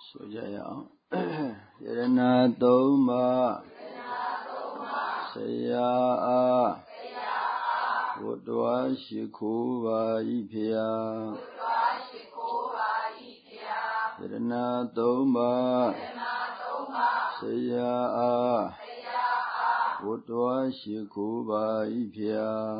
ဆိုကြရအောင်ယရဏသုံးပါးဆရာအားဝတ္တဝါရှိခိုးပါ၏ဖျားယရဏသုံးပါးဆရာအားဝတ္တဝါရှိခိုးပါ၏ဖျား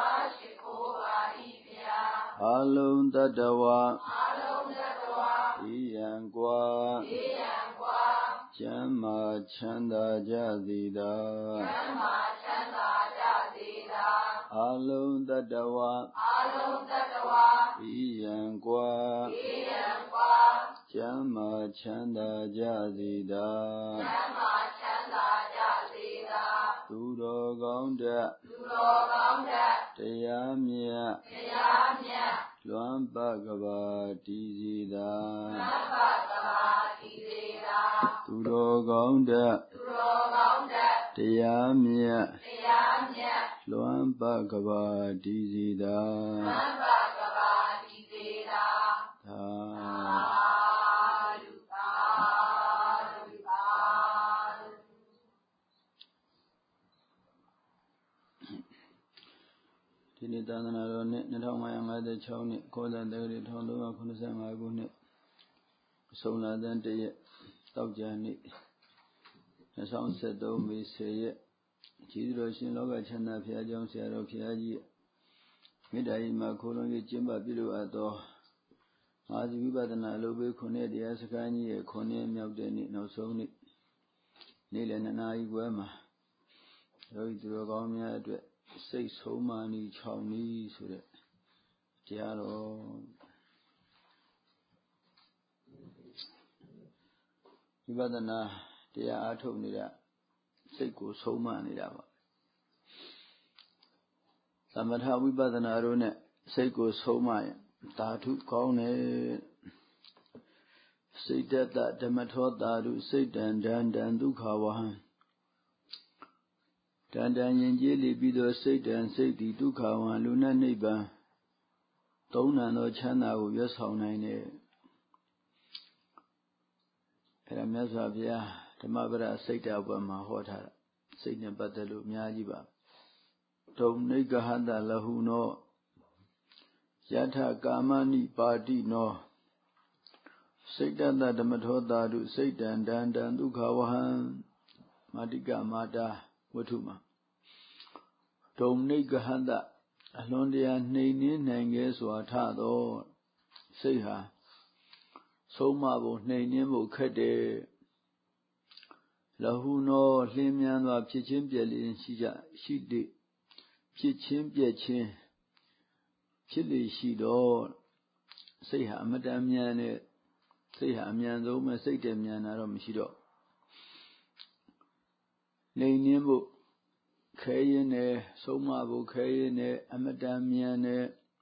အလုံးတတ္တဝါဤယံကွာကျမ်းမာချမ်းသာကြသည်သာအလုံးတတ္တဝါဤယံကွာကျမ်းမာချမ်းသာကြသည်သာသူတော်ကောင်းတဲ့တရားမြတ်လွမ်းပတ်ကဘာတည်စီသာသူတော်ကောင်းတဲ့တရားမြတ်လွမ်းပတ်ကဘာတည်စီသာဒီနေ့သာသနာတော်နှစ်2556နှစ်ကောဇာတက္ကရာ1385ခုနှစ်အစုံလာတဲ့တရက်တောက်ကြနေ့2013မေ10ရက်ကြီးတော်ရှင်လောကချမ်းသာဘုရားကျောင်းဆရာတော်ဘုရားကြီးမေတ္တာဤမှာခိုးလုံး၍ကျင့်ပပြုလို့အပ်သောမဟာဝိပဿနာအလုပ်ပေးခုနှစ်တရားစခန်းကြီးရဲ့ခုနှစ်မြောက်တဲ့နေ့နောက်ဆုံးနေ့နေ့လယ်2နာရီခွဲမှာယောဂီသူတော်ကောင်းများအတွက်စိတ်ဆုံးမနီ6နီးဆိုတဲ့တရားတော်ဝိပဿနာတရားအားထုတ်နေတာစိတ်ကိုဆုံးမနေတာပါသမထဝိပဿနာတို့နဲ့စိတ်ကိုဆုံးမရင်ဓာတုကောင်းတယ်စိတ်တတ္တဓမ္မထောဓာတုစိတ်တံဒန္တံဒုက္ခဝဟံတန်တန်ရင်ကျေးလိပြီးသောစိတ်တံစိတ်ဒီဒုက္ခဝံလူနဲ့နိဗ္ဗာန်သုံးနံသောချမ်းသာကိုရွတ်ဆောင်နိုင်တယ်အဲ့ဒါမြတ်စွာဘုရားဓမ္မပဒစိတ်တဘွယ်မှာဟောထားတာစိတ်နဲ့ပတ်သက်လို့အများကြီးပါဒုံနိဂဟတလဟုနောယထကာမဏိပါတိနောစိတ်တတ္တဓမ္မထောဓာတုစိတ်တံဒန္တံဒုက္ခဝဟံမာတိကမာတာဝတ္ထုမှာဒုံနိဂဟတအလွန်တရာနှိမ်နှင်းနိုင်ခဲ့စွာထသောစိတ်ဟာဆုံးမဖို့နှိမ်နှင်းဖို့ခက်တယ်လဟုနောလင်းမြန်းစွာဖြစ်ချင်းပြည့်လင်းရှိတဲ့ဖြစ်ချင်းပြည့်ချင်းဖြစ်လေရှိတော့စိတ်ဟာအမတန်မြန်တဲ့စိတ်ဟာအမြန်ဆုံးပဲစိတ်တည်းမြန်တာတော့မရှိတော့နှိမ်နှင်းဖို့ခဲရင်နဲ့ဆုံးမဖို့ခဲရင်နဲ့အမတန်မြန်နဲ့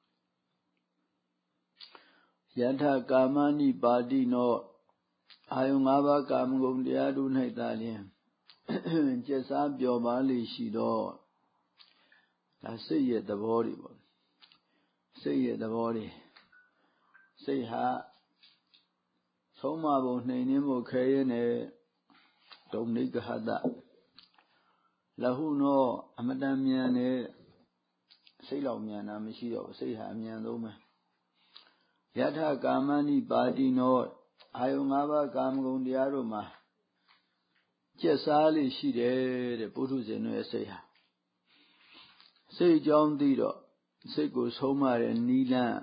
ယထကာမဏိပါတိနောအာယု၅ပါးကာမဂုဏ်တရားတို့၌သာလျှင်ကျက်စားပျော်ပါလိရှိတော့ဒါစိတ်ရဲ့သဘောတွေပေါ့စိတ်ရဲ့သဘောတွေစိတ်ဟာဆုံးမဖို့နှိမ်နှင်းဖို့ခဲရင်နဲ့ဒုံနိဂဟတလဟုနောအမတန်မြန်နဲ့စိတ်လောက်မြန်တာမရှိတော့စိတ်ဟာအမြန်ဆုံးပဲယထကာမဏိပါတိနောအာယု၅ပါးကာမဂုဏ်တရားတို့မှာကျက်စားလေးရှိတယ်တဲ့ပုထုဇဉ်တို့ရဲ့စိတ်ဟာစိတ်ကြောင်းသိတော့စိတ်ကိုဆုံးမတဲ့နိလန့်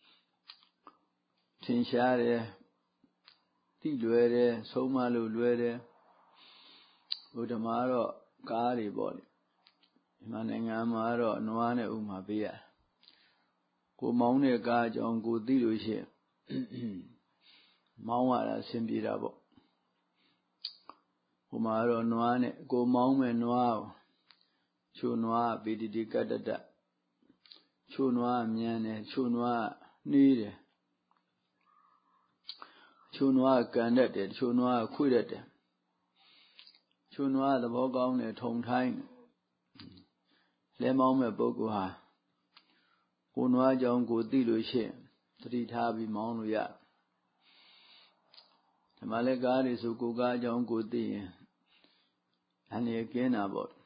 ထင်ရှားတယ်သိလွယ်တယ်ဆုံးမလို့လွယ်တယ်ဘုဒ္ဓမှာတော့ကားတွေပေါ့လေမြန်မာနိုင်ငံမှာတော့နွားနဲ့ဥမာပေးရကိုမောင်းတဲ့ကားအကြောင်းကိုသိလို့ရှိရင်မောင်းရတာအဆင်ပြေတာပေါ့ဟိုမှာတော့နွားနဲ့ကိုမောင်းမဲ့နွားချိုနွားပေတိတိကတ္တတချိုနွားမြန်တယ်ချိုနွားနှီးတယ်ချိုနွားကန်တတ်တယ်ချိုနွားခွေ့တတ်တယ်ချိုနွားသဘောကောင်းတယ်ထုံထိုင်းလဲမောင်းမဲ့ပုဂ္ဂိုလ်ဟာကိုနွားကြောင့်ကိုသိလို့ရှိရင်သတိထားပြီးမောင်းလို့ရဒါမှာလည်းကားတွေဆိုကိုကားအကြောင်းကိုသိရင်အနေကင်းတာပေါ့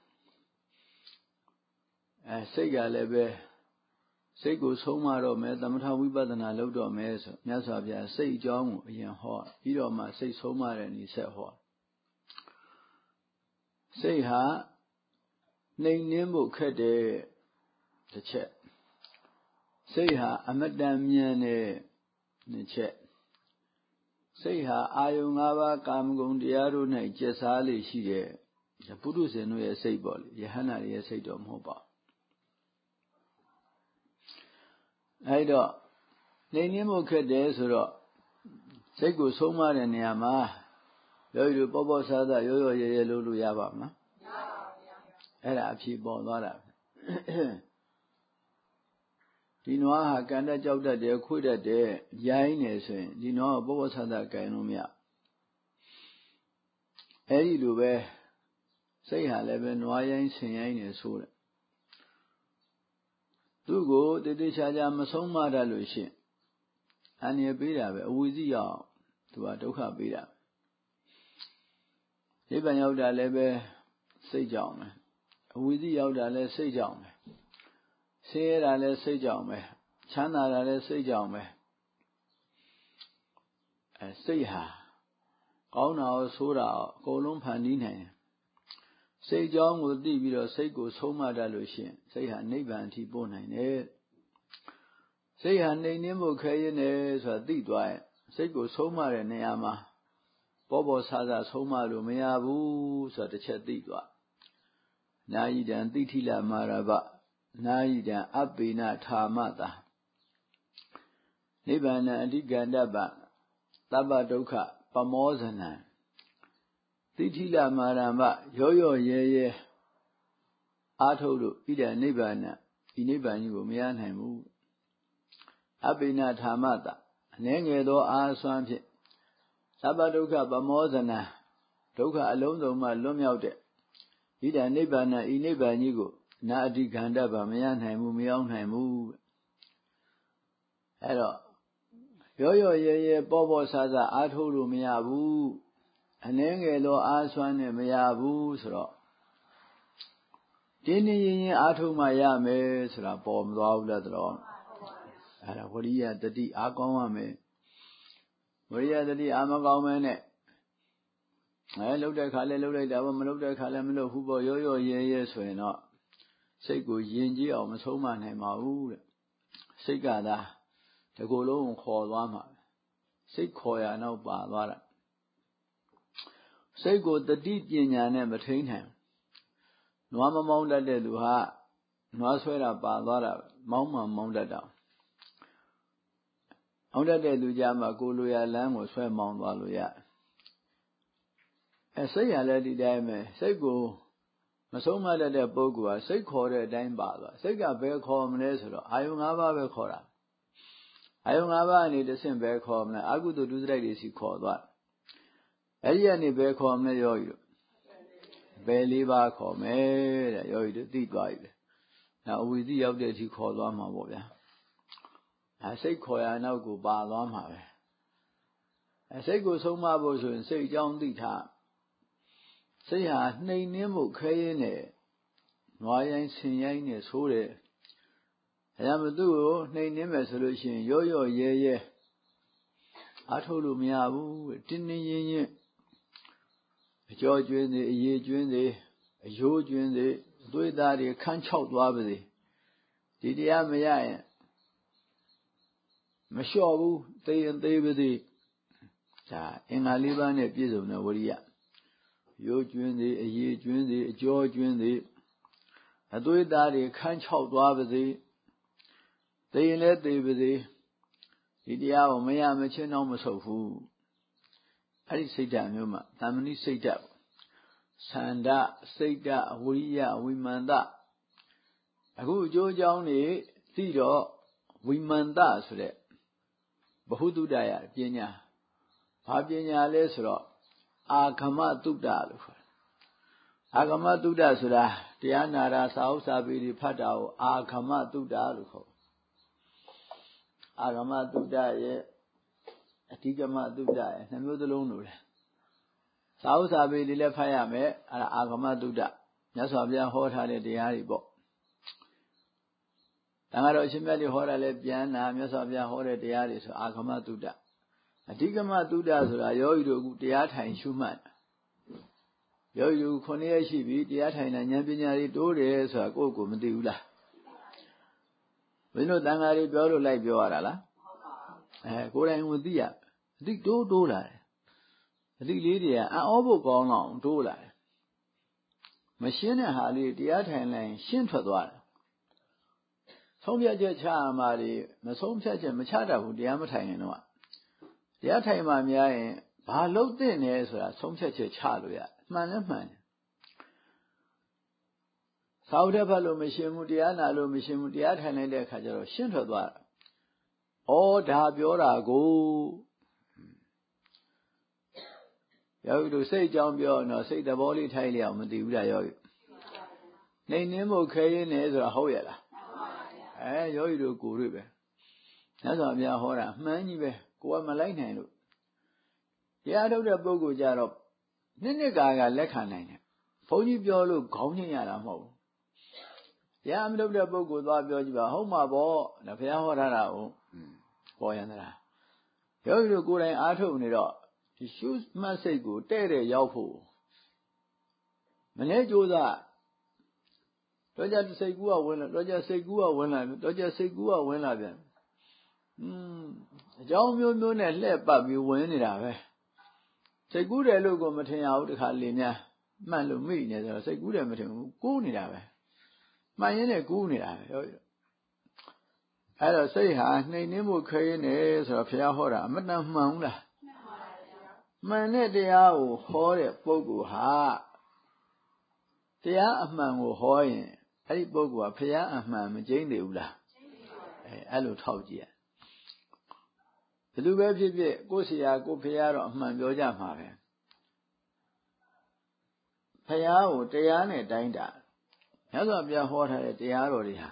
စိတ်ကလည်းပဲစိတ်ကိုဆုံးမတော့မယ်သမထဝိပဿနာလုပ်တော့မယ်ဆိုမြတ်စွာဘုရားစိတ်အကြောင်းကိုအရင်ဟောပြီးတော့မှစိတ်ဆုံးမတဲ့ဤဆက်ဟောစိတ်ဟာနှိမ်နှင်းဖို့ခက်တဲ့တစ်ချက်စိတ်ဟာအမတန်မြန်တဲ့တစ်ချက်စိတ်ဟာအာယုံ၅ပါးကာမဂုဏ်တရားတို့၌ကျက်စားလေရှိတဲ့ပုထုဇဉ်တို့ရဲ့စိတ်ပေါ့လေယဟန္တာရဲ့စိတ်တော့မဟုတ်ပါအဲ့တော့နှိမ်နှင်းဖို့ခက်တယ်ဆိုတော့စိတ်ကိုဆုံးမတဲ့နေရာမှာယောဂီတို့ပေါ့ပေါ့ဆားဆားရောရောရဲရဲလုပ်လို့ရပါမလားမရပါဘူးဗျာအဲ့ဒါအဖြစ်ပေါ်သွားတာဒီနွားဟာကန်တက်ကြောက်တတ်တယ်ခွေ့တတ်တယ်ရိုင်းနေဆိုရင်ဒီနွားကိုပေါ့ပေါ့ဆားဆားကင်လို့မရအဲ့ဒီလိုပဲစိတ်ဟာလည်းပဲနွားရိုင်းဆင်ရိုင်းနေဆိုတယ်သူ့ကိုတည်တည်ချာချာမဆုံးမတတ်လို့ရှိရင်အန္တရာယ်ပေးတာပဲအဝိဇ္ဇရောက်သူကဒုက္ခပေးတာနိဗ္ဗာန်ရောက်တာလည်းပဲစိတ်ကြောင့်ပဲအဝိဇ္ဇရောက်တာလည်းစိတ်ကြောင့်ပဲဆင်းရဲတာလည်းစိတ်ကြောင့်ပဲချမ်းသာတာလည်းစိတ်ကြောင့်ပဲစိတ်ဟာကောင်းတာရောဆိုးတာရောအကုန်လုံးဖန်တီးနိုင်တယ်စိတ်ကြောင်းကိုသိပြီးတော့စိတ်ကိုဆုံးမတတ်လို့ရှိရင်စိတ်ဟာနိဗ္ဗာန်အထိပို့နိုင်တယ်စိတ်ဟာနှိမ်နှင်းဖို့ခဲရင်တယ်ဆိုတာသိသွားရင်စိတ်ကိုဆုံးမတဲ့နေရာမှာပေါ်ပေါ်ဆာဆာဆုံးမလို့မရဘူးဆိုတာတစ်ချက်သိသွားနာယိတံတိဋ္ဌိလမာရဗနာယိတံအပိနထာမတာနိဗ္ဗာန်အဓိကန္တပသဗ္ဗဒုက္ခပမောဇနံတိဋ္ဌိလမာရဗရောရောရဲရဲအာထုတ်လို့ဣဒံနိဗ္ဗာန်ဒီနိဗ္ဗာန်ကြီးကိုမရနိုင်ဘူးအပိနထာမတာအနည်းငယ်သောအာဆွမ်းဖြင့်သဗ္ဗဒုက္ခပမောဇနံဒုက္ခအလုံးစုံမှလွတ်မြောက်တဲ့ဣဒံနိဗ္ဗာန်ဤနိဗ္ဗာန်ကြီးကိုနာအဓိကန္တပမရနိုင်ဘူးမရောက်နိုင်ဘူးအဲ့တော့ရောရောရဲရဲပေါ်ပေါ်ဆာဆာအားထုတ်လို့မရဘူးအနည်းငယ်သောအားဆွမ်းနဲ့မရဘူးဆိုတော့တင်းတင်းရင်ရင်အားထုတ်မှရမယ်ဆိုတာပေါ်မသွားဘူးလားတော့အဲ့ဒါဝရိယတတိအားကောင်းရမယ်ဝရိယတတိအားမကောင်းမဲနဲ့လှုပ်တဲ့ခါလဲလှုပ်လိုက်တာပေါ့မလှုပ်တဲ့ခါလဲမလှုပ်ဘူးပေါ့ရောရောရဲရဲဆိုရင်တော့စိတ်ကိုယဉ်ကျေးအောင်မဆုံးမနိုင်ပါဘူးတဲ့စိတ်ကသာဒီကိုယ်လုံးခေါ်သွားမှာစိတ်ခေါ်ရနောက်ပါသွားတာစိတ်ကိုတတိပညာနဲ့မထိန်းနိုင်နွားမမောင်းတတ်တဲ့သူဟာနွားဆွဲတာပါသွားတာမောင်းမှမောင်းတတ်တာမောင်းတတ်တဲ့သူကြမှာကိုလိုရလမ်းကိုဆွဲမောင်းသွားလို့ရစိတ်ရလည်းဒီတိုင်းပဲစိတ်ကိုမဆုံးမတတ်တဲ့ပုဂ္ဂိုလ်ဟာစိတ်ခေါ်တဲ့အတိုင်းပါသွားစိတ်ကဘယ်ခေါ်မလဲဆိုတော့အာယုံ၅ပါးပဲခေါ်တာအာယုံ၅ပါးအနေနဲ့တဆင့်ပဲခေါ်မလဲအကုသိုလ်ဒုစရိုက်တွေစီခေါ်သွားအဲ့ဒီကနေပဲခေါ်မလဲယောဂီတို့ဘယ်၄ပါးခေါ်မယ်တဲ့ယောဂီတို့သိသွားပြီအဝိဇ္ဇရောက်တဲ့အထိခေါ်သွားမှာပေါ့ဗျာစိတ်ခေါ်ရနောက်ကိုပါသွားမှာပဲစိတ်ကိုဆုံးမဖို့ဆိုရင်စိတ်အကြောင်းသိထားစိတ်ဟာနှိမ်နှင်းမှုခဲရင်းနဲ့နွားရိုင်းဆင်ရိုင်းနဲ့ဆိုးတယ်အဲဒါမှသူ့ကိုနှိမ်နှင်းမယ်ဆိုလို့ရှိရင်ရောရောရဲရဲအားထုတ်လို့မရဘူးတင်းတင်းရင်းရင်းအကြောကျွင်းစေအရေးကျွင်းစေအယိုးကျွင်းစေအသွေးသားတွေခန်းချောက်သွားပါစေဒီတရားမရရင်မလျှော့ဘူးသေရင်သေးပါစေဒါအင်္ဂါ၄ပါးနဲ့ပြည့်စုံတဲ့ဝရိယရိုးကျွင်းစေအရေးကျွင်းစေအကြောကျွင်းစေအသွေးသားတွေခန်းချောက်သွားပါစေသေရင်လည်းသေပါစေဒီတရားကိုမရမချင်းတော့မဆုတ်ဘူးအဲ့ဒီစိတ်ဓာတ်မျိုးမှာတမ္မဏိစိတ်ဓာတ်သန္ဓစိတ်ဓာတ်ဝိရိယဝိမာန်တအခုအကျိုးအကြောင်းတွေသိတော့ဝိမာန်တဆိုတဲ့ဘဟုတုတ္တယပညာဘာပညာလဲဆိုတော့အာဂမတုတ္တလို့ခေါ်တယ်အာဂမတုတ္တဆိုတာတရားနာတာစာဥစ္စာပေတွေဖတ်တာကိုအာဂမတုတ္တလို့ခေါ်အာဂမတုတ္တရဲ့အဓိကမသုဒ္ဓရဲ့နှမျိုးသလုံးလို့လေသာဥစာပေလေးလည်းဖတ်ရမယ်အဲ့ဒါအာဂမသုဒ္ဓမြတ်စွာဘုရားဟောထားတဲ့တရားတွေပေါ့တန်ခါတော်အရှင်မြတ်တွေဟောတာလည်းပြန်နာမြတ်စွာဘုရားဟောတဲ့တရားတွေဆိုအာဂမသုဒ္ဓအဓိကမသုဒ္ဓဆိုတာယောဂီတို့အခုတရားထိုင်ရှုမှတ်ယောဂီတို့9ရက်ရှိပြီတရားထိုင်တာဉာဏ်ပညာတွေတိုးတယ်ဆိုတာကိုယ့်ကိုမသိဘူးလားဘယ်လိုတန်ခါတွေပြောလို့လိုက်ပြောရတာလားကိုယ်တိုင်ကိုသိရအသိတိုးလာတယ်အသိလေးတွေကအံ့ဩဖို့ကောင်းတော့တိုးလာတယ်မရှင်းတဲ့ဟာလေးတရားထိုင်လိုက်ရှင်းထွက်သွားတယ်ဆုံးဖြတ်ချက်ချရမှာတွေမဆုံးဖြတ်ချက်မချတတ်ဘူးတရားမထိုင်ရင်တော့တရားထိုင်မှများရင်ဘာလို့သိနေဆိုတာဆုံးဖြတ်ချက်ချလို့ရမှန်လဲမှန်တယ်သာဝတ္ထဘတ်လို့မရှင်းဘူးတရားနာလို့မရှင်းဘူးတရားထိုင်လိုက်တဲ့အခါကျတော့ရှင်းထွက်သွားတာဒါပြောတာကိုယောဂီတို့စိတ်အကြောင်းပြောတော့စိတ်သဘောလေးထိုင်လျောက်မသိဘူးလားယောဂီနှိမ်နှင်းဖို့ခဲရင်းနေဆိုတာဟုတ်ရဲ့လားယောဂီတို့ကိုယ်တွေ့ပဲညစွာဘုရားဟောတာအမှန်ကြီးပဲကိုယ်ကမလိုက်နိုင်လို့တရားထုတ်တဲ့ပုဂ္ဂိုလ်ကြတော့နှစ်ကာလက်ခံနိုင်တယ်ဘုန်းကြီးပြောလို့ခေါင်းညှိရတာမဟုတ်ဘူးတရားမထုတ်တဲ့ပုဂ္ဂိုလ်သွားပြောကြည့်ပါဟုတ်မှာပေါ့ဒါဘုရားဟောထားတာဟုတ်ပေါ်ရန်သလားယောဂီတို့ကိုယ်တိုင်အားထုတ်နေတော့ဒီရှုမှတ်စိတ်ကိုတဲ့တဲ့ရောက်ဖို့မနေ့ကြိုးစားတော့ကြစိတ်ကူးကဝင်လာတော့ကြစိတ်ကူးကဝင်လာတော့ကြစိတ်ကူးကဝင်လာပြန်အကြောင်းမျိုးမျိုးနဲ့လှည့်ပတ်ပြီးဝင်နေတာပဲစိတ်ကူးတယ်လို့ကိုမထင်ရဘူးတခါလေများမှတ်လို့မိနေဆိုတော့စိတ်ကူးတယ်မထင်ဘူးကူးနေတာပဲမှန်ရင်းနဲ့ကူးနေတာပဲဟုတ်ရဲ့အဲ့တော့စိတ်ဟာနှိမ်နှင်းမှုခဲရင်းနေဆိုတော့ဘုရားဟောတာအမတန်မှန်ဘူးလားမှန်တဲ့တရားကိုဟောတဲ့ပုဂ္ဂိုလ်ဟာတရားအမှန်ကိုဟောရင်အဲ့ဒီပုဂ္ဂိုလ်ကဘုရားအမှန်မကျိန်းသေးဘူးလားအဲ့လိုထောက်ကြည့်ရဘယ်လိုပဲဖြစ်ဖြစ်ကိုယ်ဆရာကိုယ်ဘုရားတော့အမှန်ပြောကြမှာပဲဘုရားကိုတရားနဲ့တိုင်းတာမြတ်စွာဘုရားဟောထားတဲ့တရားတော်တွေဟာ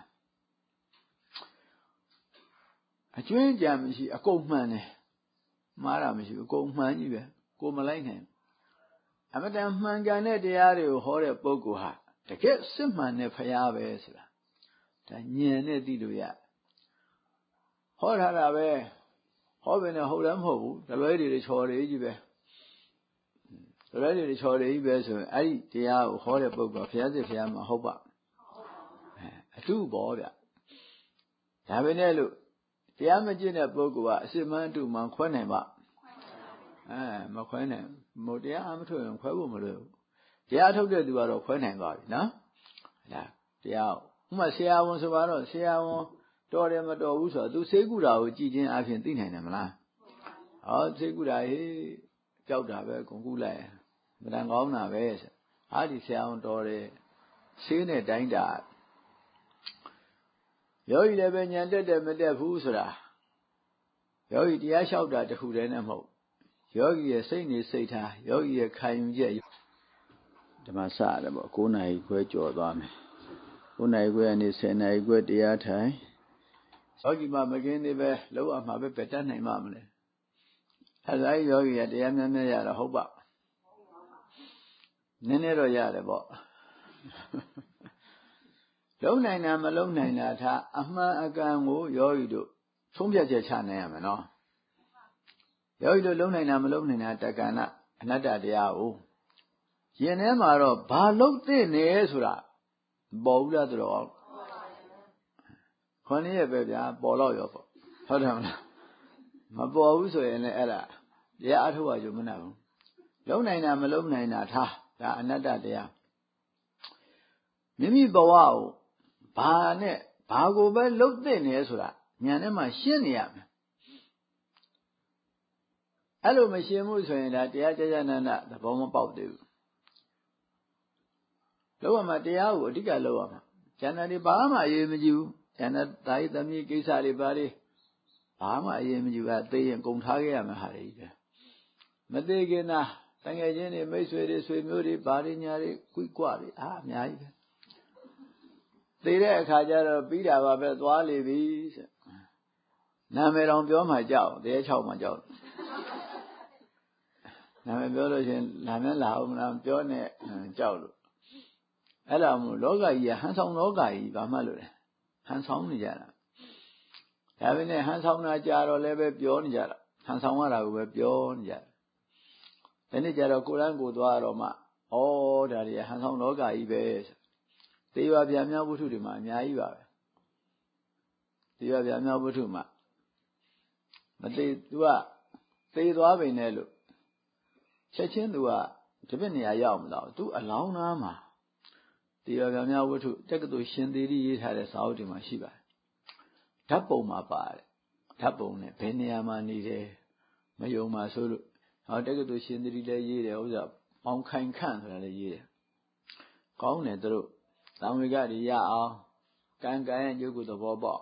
အကျွင်းကြံမရှိအကုန်မှန်တယ်မှားတာမရှိဘူးအကုန်မှန်ကြီးပဲကိုမလိုက်နိုင်အမတန်မှန်ကန်တဲ့တရားတွေကိုဟောတဲ့ပုဂ္ဂိုလ်ဟာတကယ်စစ်မှန်တဲ့ဘုရားပဲဆိုတာဒါဉာဏ်နဲ့သိလို့ရဟောထားတာပဲဟောပဲနဲ့ဟုတ်လည်းမဟုတ်ဘူးတလွဲတွေချော်တွေကြီးပဲတလွဲတွေချော်တွေကြီးပဲဆိုရင်အဲ့ဒီတရားကိုဟောတဲ့ပုဂ္ဂိုလ်ဘုရားစစ်ဘုရားမှာဟုတ်ပါအတုပေါ်ဗျဒါပဲနဲ့လို့တရားမကျင့်တဲ့ပုဂ္ဂိုလ်ကအစစ်မှန်အတုမှန်ခွဲနိုင်ပါမခွဲနိုင်မို့တရားအမထုတ်ရင်ခွဲဖို့မလွယ်ဘူးတရားထုတ်တဲ့သူကတော့ခွဲနိုင်ပါပြီနော်ဒါတရားဥပမာဆရာဝန်ဆိုတော့ဆရာဝန်တော်တယ်မတော်ဘူးဆိုတော့သူဆေးကုတာကိုကြည်ချင်းအပြင်သိနိုင်တယ်မလားဆေးကုတာဟေးကြောက်တာပဲကုန်ကုလိုက်မတန်ကောင်းတာပဲဟာဒီဆရာဝန်တော်တယ်ဆေးနဲ့တိုင်းတာယောဂီလည်းပဲဉာဏ်တက်တယ်မတက်ဘူးဆိုတာယောဂီတရားလျှောက်တာတခုတည်းနဲ့မဟုတ်ယောဂီရဲ့စိတ်နေစိတ်ထားယောဂီရဲ့ခံယူချက်ဓမ္မစရတယ်ပေါ့9နာရီခွဲကြော်သွားမယ်9နာရီခွဲကနေ10နာရီခွဲတရားထိုင်ယောဂီမှမကင်းသေးပဲလောက်အမှာပဲတတ်နိုင်မှမလဲအဲဒါယောဂီကတရားများများရတော့ဟုတ်ပါနည်းနည်းတော့ရတယ်ပေါ့လုံးနိုင်တာမလုံးနိုင်တာထားအမှန်အကန်ကိုယောဂီတို့သုံးဖြတ်ချက်ချနိုင်ရမယ်နော်ယောဂီတို့လုံးနိုင်တာမလုံးနိုင်တာတက္ကဏအနတ္တတရားကိုရင်ထဲမှာတော့ဘာလုံးသိနေဆိုတာပေါ်ဘူးလားဆိုတော့ခေါင်းရပဲဗျာပေါ်တော့ရောပေါ့ဟုတ်တယ်မလားမပေါ်ဘူးဆိုရင်လည်းအဲ့ဒါတရားအထုတ်ရကြမနာဘူးလုံးနိုင်တာမလုံးနိုင်တာထားဒါအနတ္တတရားမိမိဘဝကိုဘာနဲ့ဘာကိုပဲလုံးသိနေဆိုတာဉာဏ်ထဲမှာရှင်းနေရမယ်အဲ့လိုမရှင်းဘူးဆိုရင်ဒါတရားကြကြနာနာသဘောမပေါက်သေးဘူးလောက်ရမှာတရားကိုအဓိကလောက်ရမှာဉာဏ်တွေဘာမှအရေးမကြည့်ဘူးဉာဏ်တာယသမီးကိစ္စတွေဘာတွေဘာမှအရေးမကြည့်ဘူးသိရင်ကုန်ထားခဲ့ရမှာဟာတွေပဲမသိခင်သာတငယ်ချင်းတွေမိတ်ဆွေတွေဆွေမျိုးတွေဘာတွေညာတွေကွိကွတွေအများကြီးပဲသိတဲ့အခါကျတော့ပြီးတာပါပဲသွားလေပြီနာမည်တော်ပြောမှကြောက်တရား6မှကြောက်နာမည်ပြောလို့ရှင်လာမလားမလားပြောနေကြောက်လို့အဲ့ဒါမို့လောကကြီးကဟန်ဆောင်လောကကြီးဘာမှလို့လဲဟန်ဆောင်နေကြတာဒါပေမဲ့ဟန်ဆောင်တာကြာတော့လည်းပဲပြောနေကြတာဟန်ဆောင်ရတာကိုပဲပြောနေကြတယ်ဒီနေ့ကျတော့ကိုယ်တန်းကိုသွားတော့မှဩဒါတွေကဟန်ဆောင်လောကကြီးပဲသေပါဗျာမြောက်ဝတ္ထုတွေမှာအများကြီးပါပဲသေပါဗျာမြောက်ဝတ္ထုမှာမသေးသူကသေသွားပြီနဲ့လို့ချက်ချင်းသူကဒီဘက်နေရာရောက်မလားသူအလောင်းသားမှာသေပါဗျာမြောက်ဝတ္ထုတက္ကသိုလ်ရှင်သေရီရေးထားတဲ့စာအုပ်တွေမှာရှိပါတယ်ဓာတ်ပုံမှာပါတယ်ဓာတ်ပုံနဲ့ဘယ်နေရာမှာနေတယ်မယုံပါဆိုလို့ဟောတက္ကသိုလ်ရှင်သေရီလည်းရေးတယ်ဥစ္စာပေါင်းခိုင်ခန့်ဆိုတာလည်းရေးတယ်ကောင်းတယ်သူတို့သံဝေကတွေရအောင်ကံကံရဲ့ကျုပ်ကိုသဘောပေါက်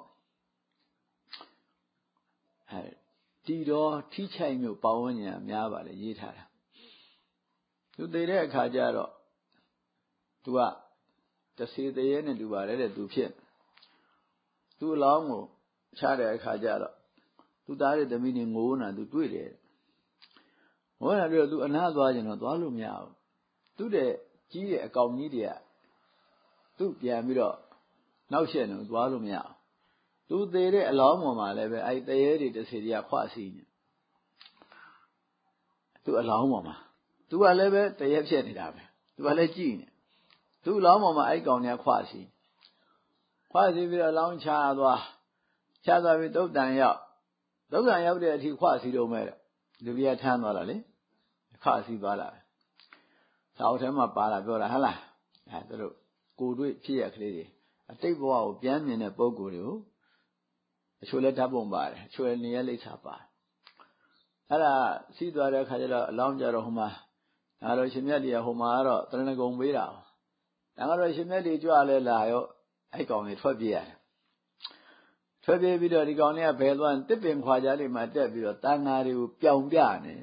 တီတော်ထိချိုက်မျိုးပေါဝန်းကျင်များပါလေရေးထားတာသူသိတဲ့အခါကျတော့သူကတစေတရေနဲ့တူပါတယ်တဲ့သူဖြစ်သူ့အလောင်းကိုချတဲ့အခါကျတော့သူသားတဲ့သမီးတွေငိုးနာသူတွေ့တယ်ငိုးနာပြီးတော့သူအနားသွားခြင်းတော့သွားလို့မရဘူးသူတဲ့ကြီးတဲ့အကောင်ကြီးတွေကသူ့ပြန်ပြီးတော့နောက်ရှက်နေသွားလို့မရဘူးသူသေးတဲ့အလောင်းပေါ်မှာလည်းပဲအဲ့တရေတွေတစေတွေကခွစီနေသူ့အလောင်းပေါ်မှာသူကလည်းပဲတရေဖြစ်နေတာပဲသူကလည်းကြည်နေသူ့အလောင်းပေါ်မှာအဲ့ကောင်တွေကခွစီပြီးတော့အလောင်းချသွားပြီးတုတ်တန်ရောက်တဲ့အထိခွစီတော့မဲ့လူပြထမ်းသွားတာလေခွစီသွားတာစာအုပ်ထဲမှာပါလာပြောတာဟုတ်လားအဲသူတို့ကိုတွေ့ဖြစ်ရကလေးတွေအတိတ်ဘဝကိုပြန်မြင်တဲ့ပုံကိုယ်တွေကိုအချို့လည်းဓာတ်ပုံပါတယ်အချို့လည်းနေရလိမ့်စာပါအဲ့ဒါစီးသွားတဲ့အခါကျတော့အလောင်းကြတော့ဟိုမှာဒါတော့ရှင်မြတ်တွေကဟိုမှာကတော့တရဏဂုံပေးတာဒါကတော့ရှင်မြတ်တွေကြွလဲလာရောအဲ့ကောင်တွေထွက်ပြေးရတယ်ထွက်ပြေးပြီးတော့ဒီကောင်တွေကဘယ်သွားတစ်ပင်ခွာကြလိမ့်မှာတက်ပြီးတော့တန်ဃာတွေကိုပြောင်ပြနေ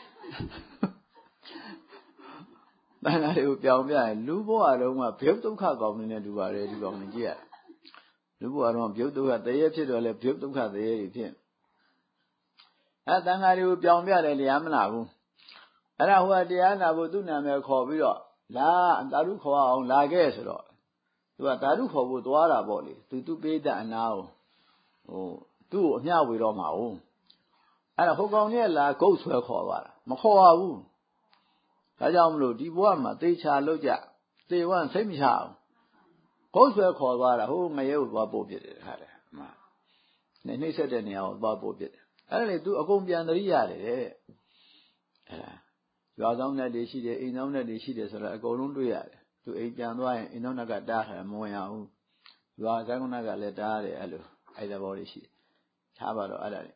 တန်ဃာတွေကိုပြောင်ပြရင်လူဘဝတုန်းကဘုဒ္ဓဒုက္ခကောင်တွေနဲ့တူပါတယ်ဒီကောင်တွေကြည့်ရလူဘဝတုန်းကဘုဒ္ဓဒုက္ခတရေဖြစ်တော့လဲဘုဒ္ဓဒုက္ခတရေတွေဖြစ်အဲတန်ဃာတွေကိုပြောင်ပြတယ်တရားမနာဘူးအဲ့ဒါဟိုကတရားနာဖို့သူ့နာမည်ခေါ်ပြီးတော့လာသာဓုခေါ်အောင်လာခဲ့ဆိုတော့သူကသာဓုခေါ်ဖို့သွားတာပေါ့လေသူပေးတဲ့အနာကိုသူ့ကိုအမျှဝေတော့မှာဟုတ်အဲ့ဒါဟိုကောင်ကြီးလာဂုတ်ဆွဲခေါ်သွားတာမခေါ်ပါဘူးဒါကြောင့်မလို့ဒီဘဝမှာသေချာလို့ကြသေဝစိတ်မချအောင်ဂုတ်ဆွဲခေါ်သွားတာဟိုငရဲကိုသွားပို့ပြတယ်ခါတယ်အမနှိမ့်ဆက်တဲ့နေရာကိုသွားပို့ပြတယ်အဲ့ဒါလေသူအကုန်ပြန်သတိရတယ်တဲ့အဲ့ဒါရွာဆောင်တဲ့တွေရှိတယ်အိမ်ဆောင်တဲ့တွေရှိတယ်ဆိုတော့အကုန်လုံးတွေ့ရတယ်သူအိမ်ပြန်သွားရင်အိမ်ဆောင်ကတားထားမဝင်ရဘူးရွာဆိုင်ကလည်းတားတယ်အဲ့လိုအဲ့ဒါဘောတွေရှိတယ်ထားပါတော့အဲ့ဒါလေ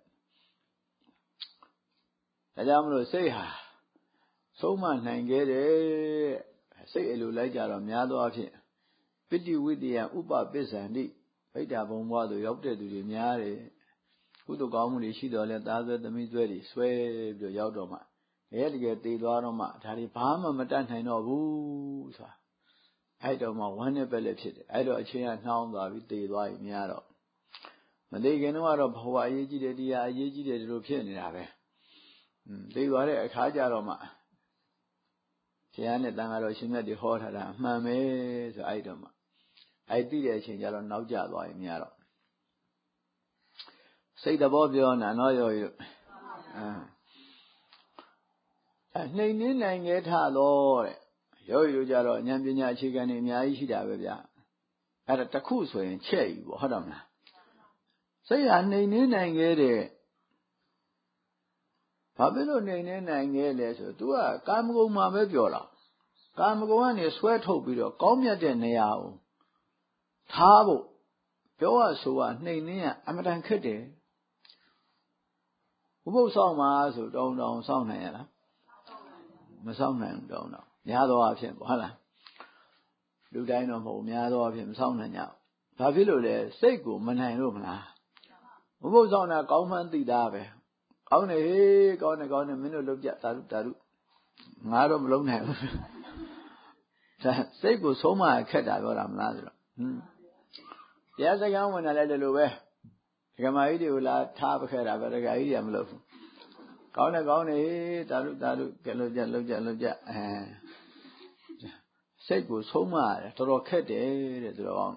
ဒါကြောင့်မလို့စိတ်ဟာဆုံးမနိုင်ခဲ့တယ်စိတ်အလိုလိုက်ကြတော့များသောအားဖြင့်ပိဋိဝိတ္တယဥပပစ္စန္တိဗိဒ္ဓဘုံဘဝသို့ရောက်တဲ့သူတွေများတယ်ကုသိုလ်ကောင်းမှုတွေရှိတော်လဲသားဆွဲသမီးဆွဲတွေဆွဲပြီးတော့ရောက်တော့မှတကယ်တည်သွားတော့မှဒါတွေဘာမှမတတ်နိုင်တော့ဘူးဆိုတာအဲ့တော့မှဝမ်းနဲ့ပဲလက်ဖြစ်တယ်အဲ့တော့အချင်းကနှောင်းသွားပြီးတည်သွားပြီများတော့မသိခင်တော့ဘဝအရေးကြီးတယ်တရားအရေးကြီးတယ်ဒီလိုဖြစ်နေတာပဲတည်သွားတဲ့အခါကျတော့မှဆရာနဲ့တန်ဃာတော်ရှင်မြတ်တွေဟောထားတာအမှန်ပဲဆိုအဲ့တော့မှအဲ့သိတဲ့အချိန်ကျတော့နောက်ကျသွားပြီများတော့စိတ်သဘောပြောနာနော်ရောနှိမ်နှင်းနိုင်ခဲ့ထတော့တဲ့ရောကြတော့ဉာဏ်ပညာအခြေခံတွေအများကြီးရှိတာပဲဗျအဲ့ဒါတစ်ခုဆိုရင်ချက်ယူပေါ့ဟုတ်တယ်မလားစိတ်ဟာနှိမ်နှင်းနိုင်ခဲ့တဲ့ဘာဖြစ်လို့နှိမ်နှင်းနိုင်ခဲ့လဲဆိုသူကကာမဂုဏ်မှာပဲပြောတာကာမဂုဏ်ကနေဆွဲထုတ်ပြီးတော့ကောင်းမြတ်တဲ့နေရာကိုထားဖို့ပြောရဆိုတာနှိမ်နှင်းရအမတန်ခက်တယ်ဘုဆောင်မှာဆိုတောင်းစောင့်နိုင်ရလားမစောင့်နိုင်ဘူးတောင်းများသောအားဖြင့်ဟုတ်လားလူတိုင်းတော့မဟုတ်များသောအားဖြင့်မစောင့်နိုင်ကြဘူးဘာဖြစ်လို့လဲစိတ်ကိုမနိုင်လို့မလားဘုဆောင်တာကောင်းမှန်းသိတာပဲကောင်းတယ်ဟေးကောင်းတယ်မင်းတို့လုပ်ကြတာတို့ငါတော့မလုံးနိုင်ဘူးဒါစိတ်ကိုဆုံးမခက်တာပြောတာမလားဆိုတော့တရားစကားဝင်လာလဲဒီလိုပဲဒကမာကြီးတွေကိုလာထားပခဲ့တာပဲဒကာကြီးတွေကမလုပ်ဘူးကောင်းနေတာတို့ကဲလောက်ကြစိတ်ကိုဆုံးမရတယ်တော်တော်ခက်တယ်တဲ့သူတော်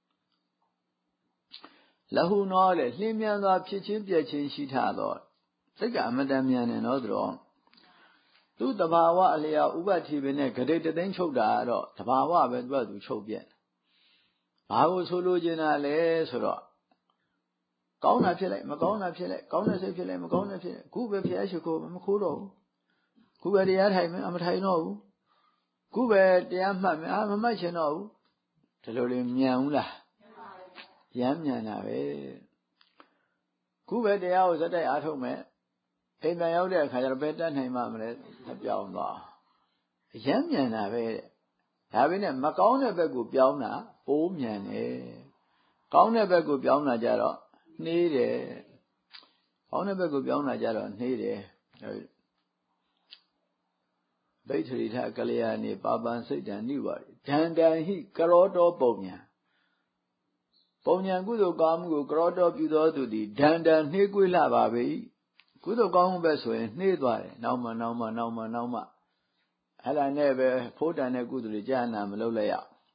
လဟုနောတဲ့လင်းမြန်စွာဖြစ်ချင်းပြည့်ချင်းရှိထတော့စိတ်ကအမတန်မြန်တယ်နော်သူတော်သူတဘာဝအလျောက်ဥပတိပင်နဲ့ဂတိတသိန်းချုပ်တာတော့တဘာဝပဲသူချုပ်ပြက်ဘာကိုဆိုလိုချင်တာလဲဆိုတော့ကောင်းတာဖြစ်လိုက်မကောင်းတာဖြစ်လိုက်ကောင်းတဲ့စိတ်ဖြစ်လိုက်မကောင်းတဲ့ဖြစ်လိုက်ခုပဲဖျားရှိခိုးမခိုးတော့ဘူးခုပဲတရားထိုင်မယ်မထိုင်တော့ဘူးခုပဲတရားမှတ်မယ်မမှတ်ချင်တော့ဘူးဒီလိုလေးမြန်ဘူးလားရမ်းမြန်တာပဲခုပဲတရားကိုဇက်တိုက်အားထုတ်မယ်အိမ်ပြန်ရောက်တဲ့အခါကျတော့ဘယ်တတ်နိုင်မှမလဲပြောင်းသွားရမ်းမြန်တာပဲဒါပေမဲ့မကောင်းတဲ့ဘက်ကိုပြောင်းတာပိုးမြန်တယ်ကောင်းတဲ့ဘက်ကိုပြောင်းတာကြတော့နှေးတယ်ကောင်းတဲ့ဘက်ကိုပြောင်းတာကြတော့နှေးတယ်ဗိဋ္ဌရိထကလျာဏိပါပံစိတ်တံနိဝါရိဒန္တံဟိကရောတောပုံညာကုသိုလ်ကောင်းမှုကိုကရောတောပြုသောသူသည်ဒန္တံနှေးကွေးလှပါပေ၏ကုသိုလ်ကောင်းမှုပဲဆိုရင်နှေးသွားတယ်နောက်မှအဲ့ဒါနဲ့ပဲဖိုးတန်တဲ့ကုသိုလ်တွေကြာနာမလုပ်လိုက်ရ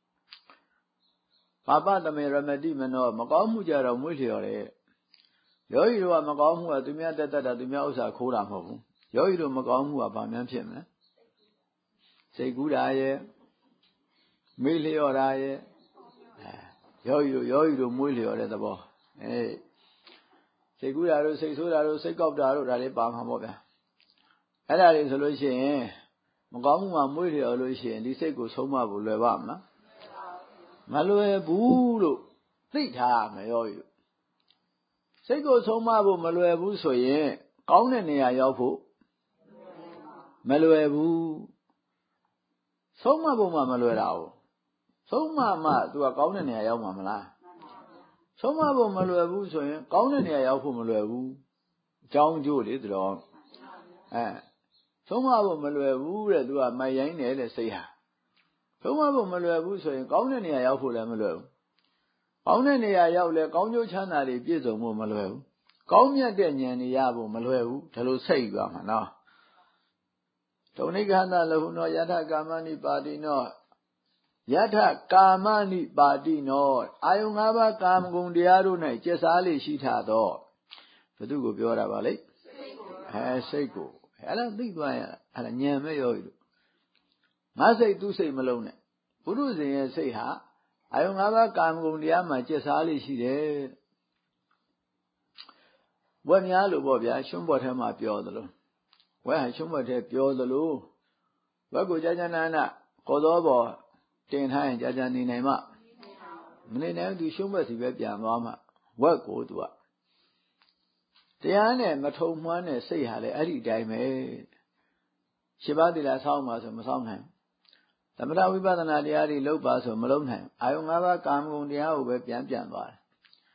ပါပတမေရမတိမနောမကောင်းမှုကြတော့မွေးလျော်တယ်ယောဂီတို့ကမကောင်းမှုကသူများတက်တာသူများဥစ္စာခိုးတာမဟုတ်ဘူးယောဂီတို့မကောင်းမှုကဘာမှန်းဖြစ်မလဲစိတ်ကူးတာရဲ့မေ့လျော့တာရဲ့ယောဂီတို့မွေးလျော်တဲ့သဘောစိတ်ကူးတာတို့စိတ်ဆိုးတာတို့စိတ်ကောက်တာတို့ဒါလေးပါမှာပေါ့ဗျာအဲ့ဒါတွေဆိုလို့ရှိရင်မကောင်းမှုမှမွေးလျော်လို့ရှိရင်ဒီစိတ်ကိုဆုံးမဖို့လွယ်ပါမလားမလွယ်ဘူးလို့သိထားရမယ်ယောဂီတို့စိတ်ကိုဆုံးမဖို့မလွယ်ဘူးဆိုရင်ကောင်းတဲ့နေရာရောက်ဖို့မလွယ်ဘူးဆုံးမဖို့မှမလွယ်တာဘူးဆုံးမမှ तू ကကောင်းတဲ့နေရာရောက်မှာမလားဆုံးမဖို့မလွယ်ဘူးဆိုရင်ကောင်းတဲ့နေရာရောက်ဖို့မလွယ်ဘူးအကြောင်းကျိုးလေသူတော်ဆုံးမဖို့မလွယ်ဘူးတဲ့ तू ကမိုက်ရိုင်းတယ်တဲ့စိတ်ဟာဆုံးမဖို့မလွယ်ဘူးဆိုရင်ကောင်းတဲ့နေရာရောက်ဖို့လည်းမလွယ်ဘူးကောင်းတဲ့နေရာရောက်လဲကောင်းကျိုးချမ်းသာတွေပြည့်စုံဖို့မလွယ်ဘူးကောင်းမြတ်တဲ့ဉာဏ်တွေရဖို့မလွယ်ဘူးဒါလိုစိတ်ကြမှာနော်ဒုနိဂန္တလဟုနောယထကာမဏိပါတိနောယထကာမဏိပါတိနောအာယု၅ပါးကာမဂုဏ်တရားတို့၌ကျက်စားလေရှိထသောဘုသူကိုပြောတာပါလေစိတ်ကိုအဲ့ဒါသိသွားရအဲ့ဒါဉာဏ်မဲ့ရောလို့ငါစိတ်သူစိတ်မလုံးနဲ့ဘုရုဇဉ်ရဲ့စိတ်ဟာအာယု၅ပါးကာမဂုဏ်တရားမှာကျက်စားလေရှိတယ်ဝက်များလို့ပေါ့ဗျာရှုံးပေါ်ထဲမှာပြောသလိုဝက်ဟာရှုံးပေါ်ထဲပြောသလိုဝက်ကိုကြာကြာနာနာကောသောပေါ်တင်ထားရင်ကြာကြာနေနိုင်မှမနေနိုင်သူရှုံးဘက်စီပဲပြန်သွားမှဝက်ကိုသူကတရားနဲ့မထုံမှန်းတဲ့စိတ်ဟာလည်းအဲ့ဒီတိုင်းပဲရှင်းပါသီလားဆောင်းပါဆိုမဆောင်းနိုင်သမထဝိပဿနာတရားတွေလုပ်ပါဆိုမလုပ်နိုင်အာယု၅ပါးကာမဂုဏ်တရားကိုပဲပြန်သွားတယ်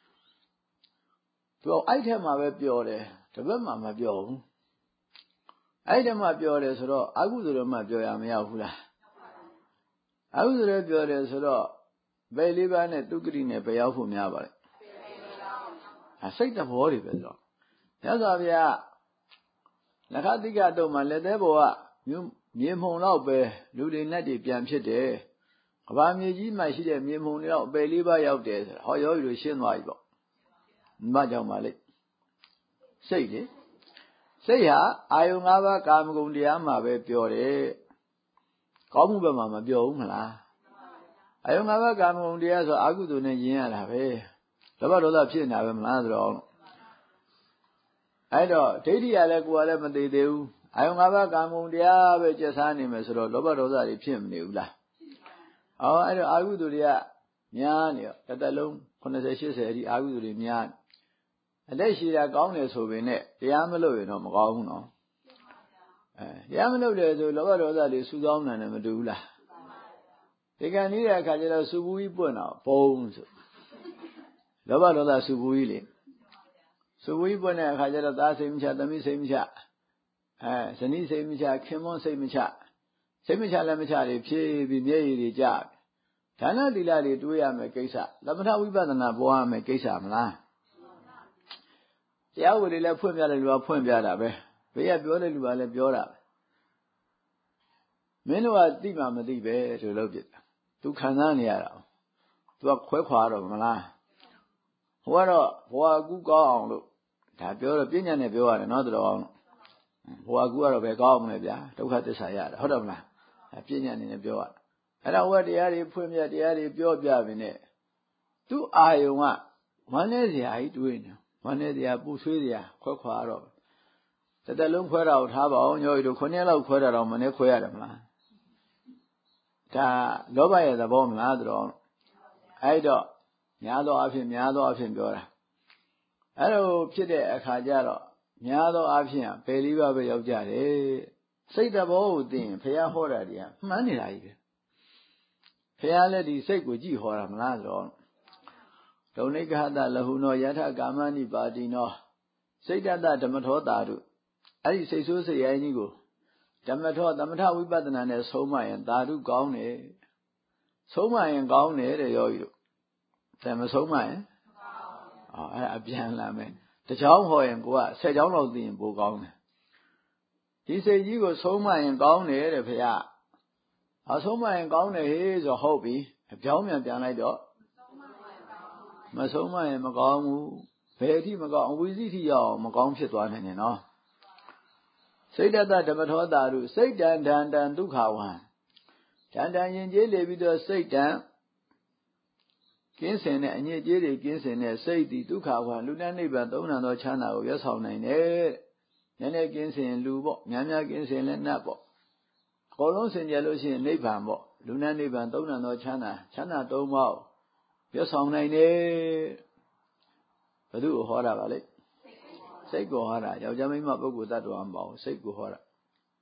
သူအဲ့ထက်မှာပဲပြောတယ်တပတ်မှမပြောဘူးအဲ့ထက်မှပြောတယ်ဆိုတော့အကုသိုလ်တွေမှပြောရမရဘူးလားအကုသိုလ်တွေပြောတယ်ဆိုတော့ဘယ်လေးပါးနဲ့ဒုက္ခတိနဲ့ဘယ်ရောက်ဖို့များပါလဲစိတ်သဘောတွေပဲဆိုတော့မြတ်စွာဘုရားလက္ခတိကတုံမှာလက်သေးဘောကမြေမှုံတော့ပဲလူတွေနဲ့တွေပြန်ဖြစ်တယ်ကဘာမြေကြီးမှာရှိတဲ့မြေမှုံတွေတော့အပယ်လေးပါးရောက်တယ်ဆိုတော့ဟောယောဂီတို့ရှင်းသွားပြီပေါ့မကြောင်ပါလေစိတ်လေစိတ်ဟာအာယု၅ပါးကာမဂုဏ်တရားမှာပဲပြောတယ်ကောင်းမှုဘက်မှာမပြောဘူးမလားအာယု၅ပါးကာမဂုဏ်တရားဆိုအကုသိုလ်နဲ့ယဉ်ရတာပဲလောဘဒေါသဖြစ်နေတာပဲမလားဆိုတော့အဲ့တော့ဒိဋ္ဌိကလည်းကိုယ်ကလည်းမသိသေးဘူးအာယု၅ပါးကာမဂုဏ်တရားပဲကျက်စားနေမယ်ဆိုတော့လောဘဒေါသတွေဖြစ်မနေဘူးလားအဲ့တော့အာကုသိုလ်တွေကများနေတော့တစ်သက်လုံး80 80အထိအာကုသိုလ်တွေများအလက်ရှိတာကောင်းတယ်ဆိုပေနဲ့တရားမလုပ်ရင်တော့မကောင်းဘူးနော်တရားမလုပ်တယ်ဆိုလောဘဒေါသတွေစူးစောင်းနေတယ်မတူဘူးလားဒီကံနေတဲ့အခါကျတော့စူပူကြီးပွင့်တော့ဘုံဆိုလောဘဒေါသစူပူကြီးလေစူပူကြီးပွင့်တဲ့အခါကျတော့သားစိတ်မချသမီးစိတ်မချဇနီးစိတ်မချခင်မွန်းစိတ်မချလည်းမချတွေဖြည်းပြီးမျက်ရည်တွေကျဒါနသီလတွေတွေးရမယ်ကိစ္စသမထဝိပဿနာပေါ်ရမယ်ကိစ္စမလားတရားဝေတွေလည်းဖွင့်ပြတယ်လူကဖွင့်ပြတာပဲဘေးကပြောတဲ့လူကလည်းပြောတာမင်းတို့ကသိမှမသိပဲဒီလိုလုပ်ပြတာသူခံစားနေရတာသူကခွဲခွာတော့မလားဟိုကတော့ဘဝကူကောင်းအောင်လို့ဒါပြောတော့ပြဉ္ညာနဲ့ပြောရတယ်နော်တော်အောင်ဘဝကူကတော့ပဲကောင်းအောင်လေဗျာဒုက္ခသစ္စာရတာဟုတ်တယ်မလားပြဉ္ညာအနေနဲ့ပြောရအဲ့ဒါဟိုတရားတွေဖွင့်ပြတရားတွေပြောပြပြီနဲ့သူ့အာယုံကဝမ်းနေစရာကြီးတွေးနေဝမ်းနေစရာပူဆွေးစရာခွဲခွာတော့တစ်လုံးခွဲတာကိုထားပါအောင်ညောတို့9ရက်လောက်ခွဲတာတော့မနေ့ခွဲရတယ်မလားဒါလောဘရဲ့သဘောမလားတော်အဲ့တော့များသောအားဖြင့်ပြောတာအဲ့လိုဖြစ်တဲ့အခါကျတော့များသောအားဖြင့်ပယ်လေးပါးပဲရောက်ကြတယ်စိတ်သဘောကိုသိရင်ဘုရားဟောတာတွေကမှန်းနေတာကြီးပဲဘုရားလည်းဒီစိတ်ကိုကြည့်ဟောတာမလားတော်ဒုနိဂဟတလဟုနောယထကာမဏိပါတိနောစိတ်တတဓမ္မထောတာတို့အဲ့ဒီစိတ်ဆိုးစိတ်ရိုင်းကြီးကိုဓမ္မထောသမထဝိပဿနာနဲ့ဆုံးမရင်သာဓုကောင်းတယ်ဆုံးမရင်ကောင်းတယ်တဲ့ယောဂီတို့ဒါမဆုံးမရင်အဲ့အပြန်လာမယ်တစ်ချောင်းဟောရင်ကိုက10ချောင်းလောက်သိရင်ပိုကောင်းတယ်ဒီစိတ်ကြီးကိုဆုံးမရင်ကောင်းတယ်တဲ့ဖေရအဆုံးမရင်ကောင်းတယ်ဟေးဆိုဟုတ်ပြီအပြောင်းပြန်လိုက်တော့မဆုံးမရင်မကောင်းဘူးဘယ်အထိမကောင်းအဝိဇ္ဇိထိရောက်မကောင်းဖြစ်သွားနိုင်တယ်နော်စိတ်တတဓမ္မထောတာတို့စိတ်တန်ဒံဒုက္ခဝံဒံရင်ကျေးလေပြီးတော့စိတ်တန်ကင်းစင်တဲ့အညစ်အကြေးတွေကင်းစင်တဲ့စိတ်ဒီဒုက္ခဝံလူနဲ့နိဗ္ဗာန်သုံးဏသောချမ်းသာကိုရွတ်ဆောင်နိုင်တယ်နည်းနည်းကင်းစင်လူပေါ့များများကင်းစင်လည်းနတ်ပေါ့အကုန်လုံးစင်ကြယ်လို့ရှိရင်နိဗ္ဗာန်ပေါ့လူနဲ့နိဗ္ဗာန်သုံးဏသောချမ်းသာသုံးပါးရွတ်ဆောင်နိုင်တယ်ဘယ်သူဟောတာပါလဲစိတ်ကိုဟောတာယောက်ျားမိန်းမပုဂ္ဂိုလ်တ attva မပေါ့စိတ်ကိုဟောတာ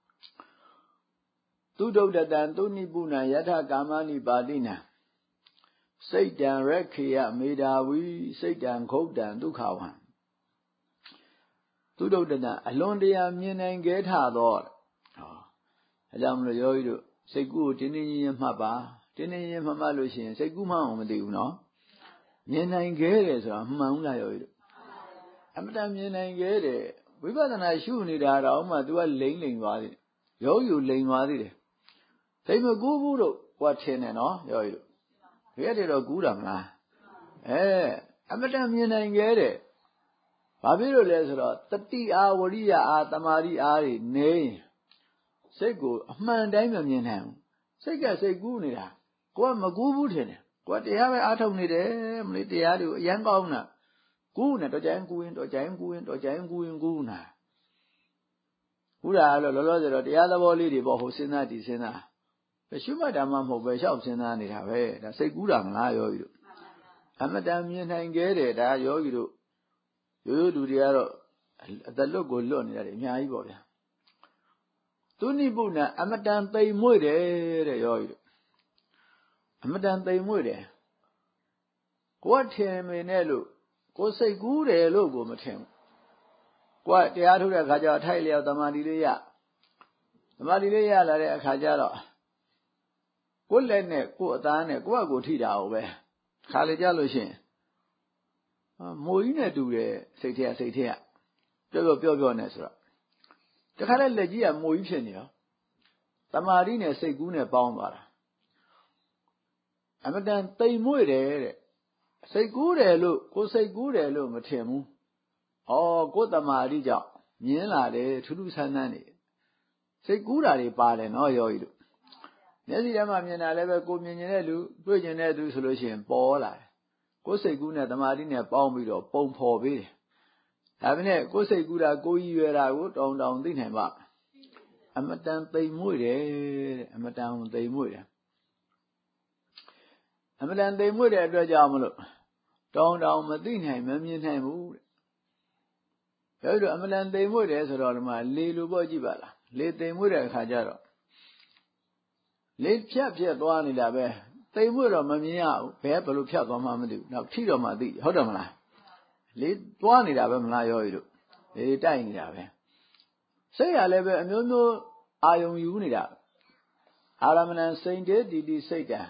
သူဒုဒ္ဒတံသူနိပုဏ္ဏယထကာမဏိပါတိနံစိတ်တံရခေယမေဓာဝီစိတ်တံခုတ်တံဒုက္ခဝံသူဒုဒ္ဒတံအလွန်တရာမြင်နိုင်ခဲ့ထသောအဲကြောင့်မလို့ယောဂီတို့စိတ်ကူးကိုတင်းတင်းရင်မှတ်ပါတင်းတင်းရင်မှတ်လို့ရှိရင်စိတ်ကူးမှအောင်မသိဘူးနော်မြင်နိုင်ခဲ့တယ်ဆိုတာမှန်ဘူးလားယောဂီတို့အမှန်တမ်းမြင်နိုင်ခဲ့တယ်ဝိပဿနာရှုနေတာတော့မှ तू ကလိမ့်သွားသေးတယ်ယောဂီကိုလိမ့်သွားသေးတယ်သိမကူးဘူးတော့ဟောထင်တယ်နော်ယောဂီတို့ဘယ်တည်းတော့ကူးတာမလားအမှန်တမ်းမြင်နိုင်ခဲ့တယ်ဘာဖြစ်လို့လဲဆိုတော့တတိအားဝရိယအားတမာတိအားတွေနေစိတ်ကိုအမှန်တိုင်းမမြင်နိုင်ဘူးစိတ်ကစိတ်ကူးနေတာကိုကမကူးဘူးထင်တယ်ကိုကတရားပဲအားထုတ်နေတယ်မလေးတရားတွေကိုအရန်ကောင်းတာကူးနေတော့ကြိုင်ကူးရင်တော့ကြိုင်ကူးရင်တော့ကြိုင်ကူးရင်ကူးနာကူးတာတော့လောလောဆယ်တော့တရားသဘောလေးတွေပေါ့ဟိုစဉ်းစားဒီစဉ်းစားရှုမှတ်တာမှမဟုတ်ပဲရှောက်စဉ်းစားနေတာပဲဒါစိတ်ကူးတာမလားယောဂီတို့အမတန်မြင်နိုင်ခဲ့တယ်ဒါယောဂီတို့ရိုးရိုးလူတွေကတော့အတလွတ်ကိုလွတ်နေတာတွေအများကြီးပေါ့ဗျာသူနိပုဏ္ဏအမတန်သိမ်မွေ့တယ်တဲ့ယောဂီတို့အမတန်သိမ်မွေ့တယ်ကိုယ်ထင်မနေလို့ကိုယ်စိတ်ကူးတယ်လို့ကိုမထင်ဘူးကိုယ်တရားထုတ်တဲ့အခါကျတော့ထိုက်လျောက်သမာဓိလေးရလာတဲ့အခါကျတော့ကိုယ်လက်နဲ့ကိုယ်အသားနဲ့ကိုယ့်အကိုထိတာဟုတ်ပဲခါလေကြလို့ရှိရင်မိုးကြီးနဲ့တူတယ်စိတ်ထဲပြောနေဆိုတော့တခါတည်းလက်ကြီးကမိုးကြီးဖြစ်နေရောသမာဓိနဲ့စိတ်ကူးနဲ့ပေါင်းသွားတာအမတန်သိမ်မွေ့တယ်တဲ့စိတ်ကူးတယ်လို့ကိုယ်စိတ်ကူးတယ်လို့မထင်ဘူးကိုယ်သမာဓိကြောင့်မြင်လာတယ်ထူးထူးဆန်းဆန်းနေစိတ်ကူးတာတွေပါတယ်နော်ယောဂီတို့မျက်စိထဲမှာမြင်တာလည်းပဲကိုမြင်နေတဲ့လူတွေ့ကျင်တဲ့သူဆိုလို့ရှိရင်ပေါ်လာတယ်ကိုယ်စိတ်ကူးနဲ့သမာဓိနဲ့ပေါင်းပြီးတော့ပုံဖော်ပေးတယ်ဒါပေမဲ့ကိုယ်စိတ်ကူးတာကိုယ်ရည်ရွယ်တာကိုတောင်သိနိုင်ပါအမတန်သိမ်မွေ့တယ်တဲ့အမတန်သိမ်မွေ့တယ်အမတန်သိမ်မွေ့တဲ့အတွက်ကြောင့်မလို့တောင်မသိနိုင်မမြင်နိုင်ဘူးတဲ့ဒါတို့အမတန်သိမ်မွေ့တယ်ဆိုတော့ဒီမှာလေလိုပေါ့ကြည့်ပါလားလေသိမ်မွေ့တဲ့အခါကျတော့လေဖြတ်သွားနေတာပဲသိမ်မွေ့တော့မမြင်ရဘူးဘယ်လိုဖြတ်သွားမှမသိဘူးနောက်ထိတော့မှသိဟုတ်တယ်မလားလေသွားနေတာပဲမလားယောဂီတို့လေတိုက်နေတာပဲစိတ်ရလည်းပဲအမျိုးမျိုးအာယုံယူနေတာအာရမဏံစိန်တေတိတိစိတ်တံ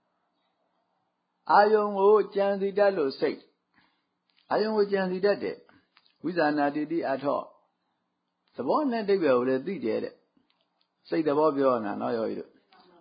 အာယုံကိုကြံစီတတ်လို့စိတ်အာယုံကိုကြံစီတတ်တယ်ဝိဇာနာတိတိအထော့ဘောနဲ့တိဗ္ဗေကိုလည်းသိတယ်တဲ့စိတ်သဘောပြောနေတာနော်ယောဂီတို့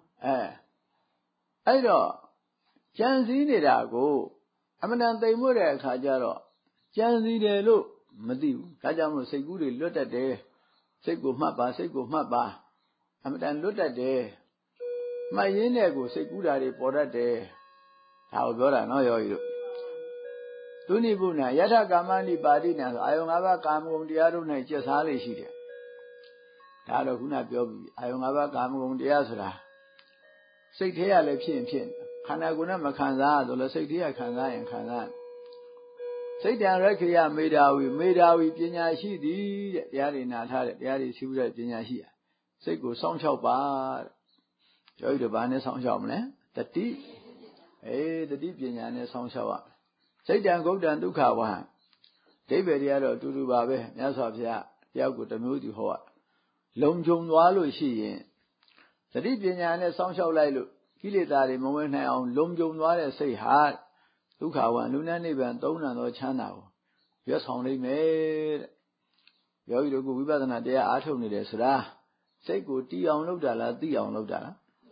အဲ့တော့ကြံစည်နေတာကိုအမှန်တန်သိမ်မွတဲ့အခါကျတော့ကြံစည်တယ်လို့မသိဘူးဒါကြောင့်မို့စိတ်ကူးတွေလွတ်တတ်တယ်စိတ်ကိုမှတ်ပါစိတ်ကိုမှတ်ပါအမှန်တန်လွတ်တတ်တယ်မှတ်ရင်းနဲ့ကိုစိတ်ကူးတာတွေပေါ်တတ်တယ်ဒါကိုပြောတာနော်ယောဂီတို့သူနိဗ္ဗုဏယထကာမဏိပါတိနာဆိုအာယုံ၅ပါးကာမဂုဏ်တရားတို့၌ကျက်စားလေးရှိတယ်ဒါတော့ခုနပြောပြီးအာယုံ၅ပါးကာမဂုဏ်တရားဆိုတာစိတ်ထဲရလည်းဖြစ်ရင်ဖြစ်ခန္ဓာကိုယ်နဲ့မခံစားဆိုလို့စိတ်ထဲရခံစားရင်ခံစားစိတ်တံရခေယမေဓာဝီပညာရှိသည်တဲ့တရားတွေနာထားတဲ့တရားတွေရှိဘူးတဲ့ပညာရှိတာစိတ်ကိုစောင့်ရှောက်ပါတဲ့ယောဂီတို့ဘာနဲ့စောင့်ရှောက်မလဲတတိတတိပညာနဲ့စောင့်ရှောက်ရစိတ်တံဂုတ်တံဒုက္ခဝဟံဒိဗ္ဗေတွေကတော့အတူတူပါပဲမြတ်စွာဘုရားတယောက်ကိုတစ်မျိုးစီဟောရလုံခြုံသွားလို့ရှိရင်တတိပညာနဲ့စောင့်ရှောက်လိုက်လို့ကိလေသာတွေမဝင်နိုင်အောင်လုံခြုံသွားတဲ့စိတ်ဟာဒုက္ခဝံလူနဲ့နိဗ္ဗာန်သုံးဏသောချမ်းသာကိုရွတ်ဆောင်နိုင်မယ်တဲ့ယောဂီတို့ကဝိပဿနာတရားအားထုတ်နေတယ်ဆိုတာစိတ်ကိုတီးအောင်လုပ်တာလားသိအောင်လုပ်တာလား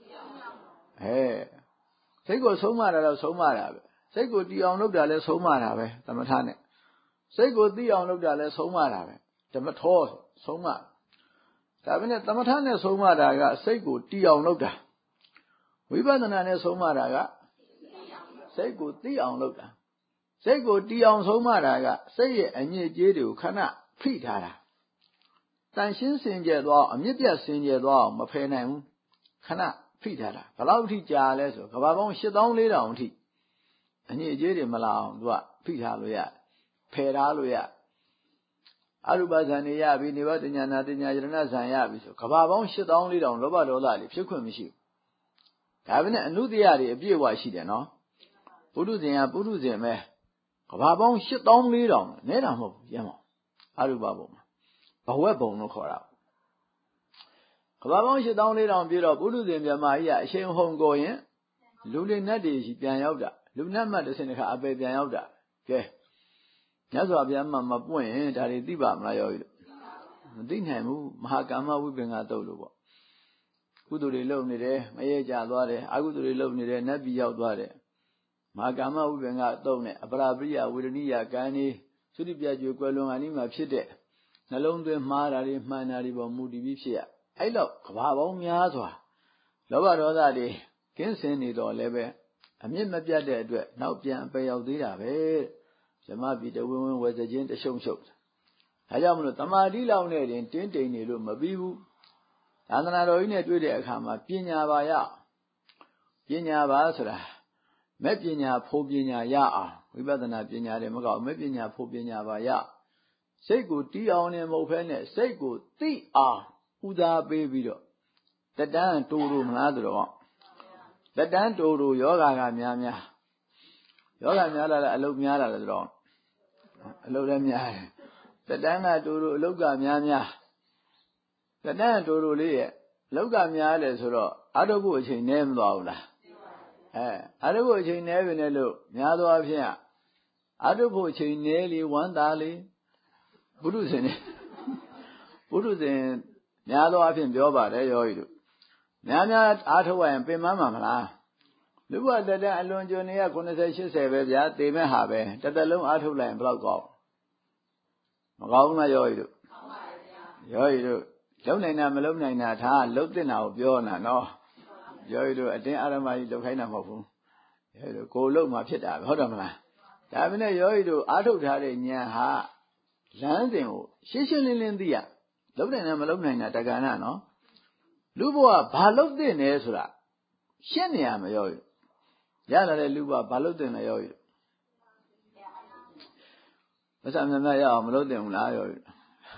စိတ်ကိုဆုံးမတာတော့ဆုံးမတာပဲစိတ်ကိုတီးအောင်လုပ်တာလဲဆုံးမတာပဲသမထနဲ့စိတ်ကိုသိအောင်လုပ်တာလဲဆုံးမတာပဲဓမ္မထောဆုံးမဒါပဲနဲ့သမထနဲ့ဆုံးမတာကစိတ်ကိုတီးအောင်လုပ်တာဝိပဿနာနဲ့ဆုံးမတာကစိတ်ကိုသိအောင်လုပ်တာစိတ်ကိုတီးအောင်ဆုံးမတာကစိတ်ရဲ့အညစ်အကြေးတွေကိုခဏဖိထားတာတန်ရှင်းစင်ကြယ်သွားအောင်အမြင့်ပြတ်စင်ကြယ်သွားအောင်မဖယ်နိုင်ဘူးခဏဖိထားတာဘယ်လောက်အထိကြာလဲဆိုကဘာပေါင်း8400အထိအညစ်အကြေးတွေမလာအောင်သူကဖိထားလို့ရဖယ်ထားလို့ရအရူပဇန်နေရပြီနေဝတ္တဉာဏတင်ညာယရဏဇန်ရပြီဆိုကဘာပေါင်း8400လောဘဒေါသတွေဖြစ်ခွင့်မရှိဘူးဒါပဲနဲ့အနုတ္တရတွေအပြည့်အဝရှိတယ်နော်ပုထုဇဉ်ကပုထုဇဉ်ပဲကဘာပေါင်း8400နဲတာမဟုတ်ဘူးရမ်းပါအရူပဘုံမှာဘဝက်ဘုံလို့ခေါ်တာကဘာပေါင်း8400ပြည့်တော့ပုထုဇဉ်မြမကြီးကအရှင်ဟုံကိုရင်လူတွေနတ်တွေရှိပြန်ရောက်တာလူနတ်မှတ်တစ်စင်တစ်ခါအပေပြန်ရောက်တာကဲမြတ်စွာဘုရားမပွင့်ရင်ဒါတွေသိပါမလားယောဂီတို့မသိနိုင်ဘူးမဟာကာမဝိပင်္ဂတုတ်လို့ပေါ့ကုသိုလ်တွေလုပ်နေတယ်မရေကြသွားတယ်အကုသိုလ်တွေလုပ်နေတယ်နတ်ပြည်ရောက်သွားတယ်မဟာကာမဝိပင်္ဂတုတ်နဲ့အပရာပရိယဝေဒနိယကံနေသုတိပြကျွေကွယ်လွန်အနိမှာဖြစ်တဲ့နှလုံးသွင်းမှားတာတွေမှန်တာတွေပေါ်မူတည်ပြီးဖြစ်ရအဲ့တော့ကဘာပေါင်းများစွာလောဘဒေါသတွေကင်းစင်နေတော့လည်းပဲအမြင့်မပြတ်တဲ့အတွက်နောက်ပြန်အပေရောက်သေးတာပဲဇမပိတဝင်းဝင်းဝယ်စခြင်းတရှုံရှုံဒါကြောင့်မလို့တမာတိလောက်နဲ့တင်းတိမ်နေလို့မပြီးဘူးသာသနာတော်ကြီးနဲ့တွေ့တဲ့အခါမှာပညာပါရပညာပါဆိုတာမဲ့ပညာဖို့ပညာရအောင်ဝိပဿနာပညာတွေမကောက်မဲ့ပညာဖို့ပညာပါရစိတ်ကိုတီးအောင်နဲ့မဟုတ်ဖဲနဲ့စိတ်ကိုသိအောင်ဥသာပေးပြီးတော့တတန်းတူတူမလားဆိုတော့တတန်းတူတူယောဂကများယောဂများလာတဲ့အလုပ်များလာတယ်ဆိုတော့အလုပ်လည်းများတယ်တတန်းကတူတူအလုပ်ကများတတန်းတူတူလေးရဲ့အလုပ်ကများတယ်ဆိုတော့အထုပ်ဖို့အချိန်နည်းမသွားဘူးလားအထုပ်ဖို့အချိန်နည်းပြီနဲ့လို့များသောအားဖြင့်အထုပ်ဖို့အချိန်နည်းလေဝမ်းသာလေပုထုဇဉ်များသောအားဖြင့်ပြောပါတယ်ယောဂီတို့များအားထုတ်ရရင်ပင်မမှာမလားလူဘဝတတန်းအလွန်ကျွံနေရ90 80ပဲဗျာသေမဲ့ဟာပဲတစ်သက်လုံးအားထုတ်လိုက်ရင်ဘယ်လောက်ကောင်းမကောင်းဘူးလားယောဂီတို့ယောဂီတို့လုံနိုင်တာမလုံနိုင်တာဒါလုံတဲ့နာကိုပြောနာနော်ယောဂီတို့အတင်းအာရမကြီးလုံခိုင်းတာမဟုတ်ဘူးယောဂီတို့ကိုယ်လုံမှဖြစ်တာပဲဟုတ်တယ်မလားဒါပေမဲ့ယောဂီတို့အားထုတ်ထားတဲ့ဉာဏ်ဟာလမ်းစဉ်ကိုရှင်းရှင်းလင်းလင်းသိရလုံနိုင်တာမလုံနိုင်တာတက္ကနာနော်လူဘဝဘာလုံတဲ့နေဆိုတာရှင်းနေရမှာယောဂီရလာတဲ့လူဘဝဘာလုံတဲ့နေယောဂီမဆမ်းမြတ်ရအောင်မလုံတဲ့ဘူးလားယောဂီ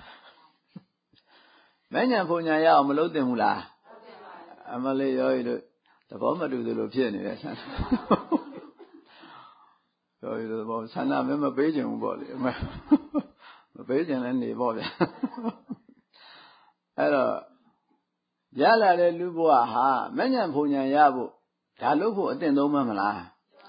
မဉ္ဇဉ်ပုံညာရအောင်မလုံတဲ့ဘူးလားအမလေးယောဂီတို့သဘောမတူသလိုဖြစ်နေတယ်ဆန္ဒယောဂီတို့ဘောဆန္ဒမပေးချင်ဘူးပေါ့လေမပေးချင်လည်းနေပေါ့ဗျာအဲ့တော့ရလာတဲ့လူဘဝဟာမဉ္ဇဉ်ပုံညာရဖို့ဒါလုပ်ဖို့အသင့်သုံးမှမလား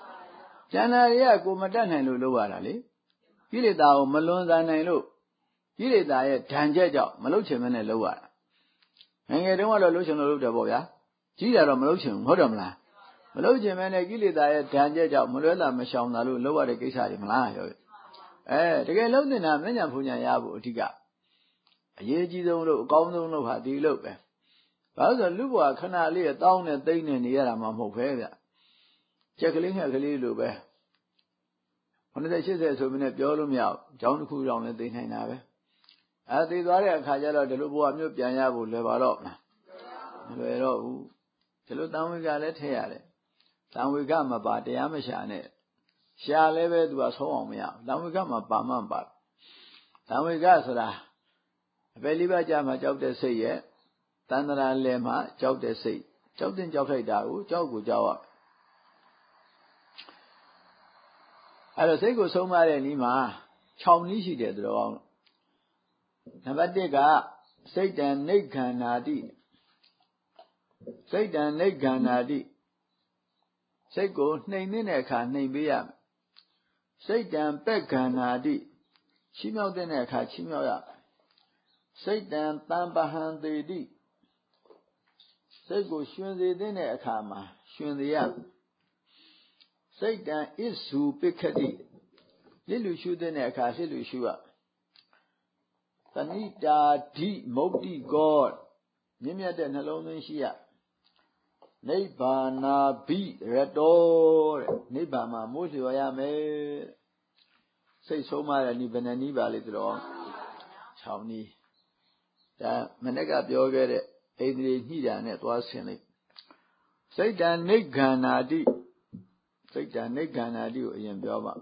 ကျန်တာတွေကကိုမတတ်နိုင်လို့လုပ်ရတာလေကိလေသာကိုမလွန်ဆန်နိုင်လို့ကိလေသာရဲ့ဓာန်ချက်ကြောင့်မလုပ်ချင်မနဲ့လုပ်ရတာငယ်တုန်းကတော့လုပ်ချင်လို့လုပ်တယ်ပေါ့ဗျာကြီးတာတော့မလုပ်ချင်ဘူးဟုတ်တယ်မလားမလုပ်ချင်မနဲ့ကိလေသာရဲ့ဓာန်ချက်ကြောင့်မလွဲတာမရှောင်တာလို့လုပ်ရတဲ့ကိစ္စတွေမလားရောတကယ်လုံးနေတာမဉဏ်ဖူညာရဖို့အဓိကအရေးကြီးဆုံးလို့အကောင်းဆုံးလို့ဟာဒီလို့ပဲဘာလို့ဆိုလူဘဝခဏလေးရတောင်းနဲ့သိမ့်နဲ့နေရတာမှမဟုတ်ပဲဗျကြက်ကလေးငှက်ကလေးလိုပဲ90 80ဆိုပြီးနဲ့ပြောလို့မရဘူးကျောင်းတစ်ခုတောင်လည်းသိနိုင်တာပဲသိသွားတဲ့အခါကျတော့ဒီလိုဘဝမျိုးပြန်ရဖို့လွယ်ပါတော့မလားမလွယ်တော့ဘူးဒီလိုတန်ဝေကလည်းထည့်ရတယ်တန်ဝေကမပါတရားမရှာနဲ့ရှာလည်းပဲသူကဆုံးအောင်မရဘူးတန်ဝေကမှာပါမှန်ပါတန်ဝေကဆိုတာအပယ်လေးပါးကြာမှကြောက်တဲ့စိတ်ရဲ့တန်တရာလယ်မှာကြောက်တဲ့စိတ်ကြောက်တင်ကြောက်ထိုက်တာကိုကြောက်ကိုကြောက်ရအဲ့တော့စိတ်ကိုဆုံးမတဲ့နည်းမှာ6နည်းရှိတယ်သူတော်ကောင်းနံပါတ်1ကစိတ်တံနိဂ္ဂန္နာတိစိတ်တံနိဂ္ဂန္နာတိစိတ်ကိုနှိမ်တဲ့အခါနှိမ်ပေးရမယ်စိတ်တံပက္ခန္နာတိချီးမြှောက်တဲ့အခါချီးမြှောက်ရစိတ်တံတံပဟံတေတိစိတ်ကိုရှင်စေတဲ့အခါမှာရှင်စေရစိတ်တံဣစုပိက္ခတိလစ်လူရှုတဲ့အခါလစ်လူရှုရသဏိတာဓိမုတ်တိကောမြင့်မြတ်တဲ့နှလုံးသွင်းရှိရနိဗ္ဗာနာဘိရတောတဲ့နိဗ္ဗာန်မှာမိုးလျော်ရမယ်စိတ်ဆုံးမတဲ့နိဗ္ဗာန်နည်းပါလေတော်6နည်းဒါမနေ့ကပြောခဲ့တဲ့ဣန္ဒြေညှိတာနဲ့သွားဆင်လိုက်စိတ်တံနိဂ္ဂန္နာတိစိတ်တံနိဂ္ဂန္နာတိကိုအရင်ပြောပါ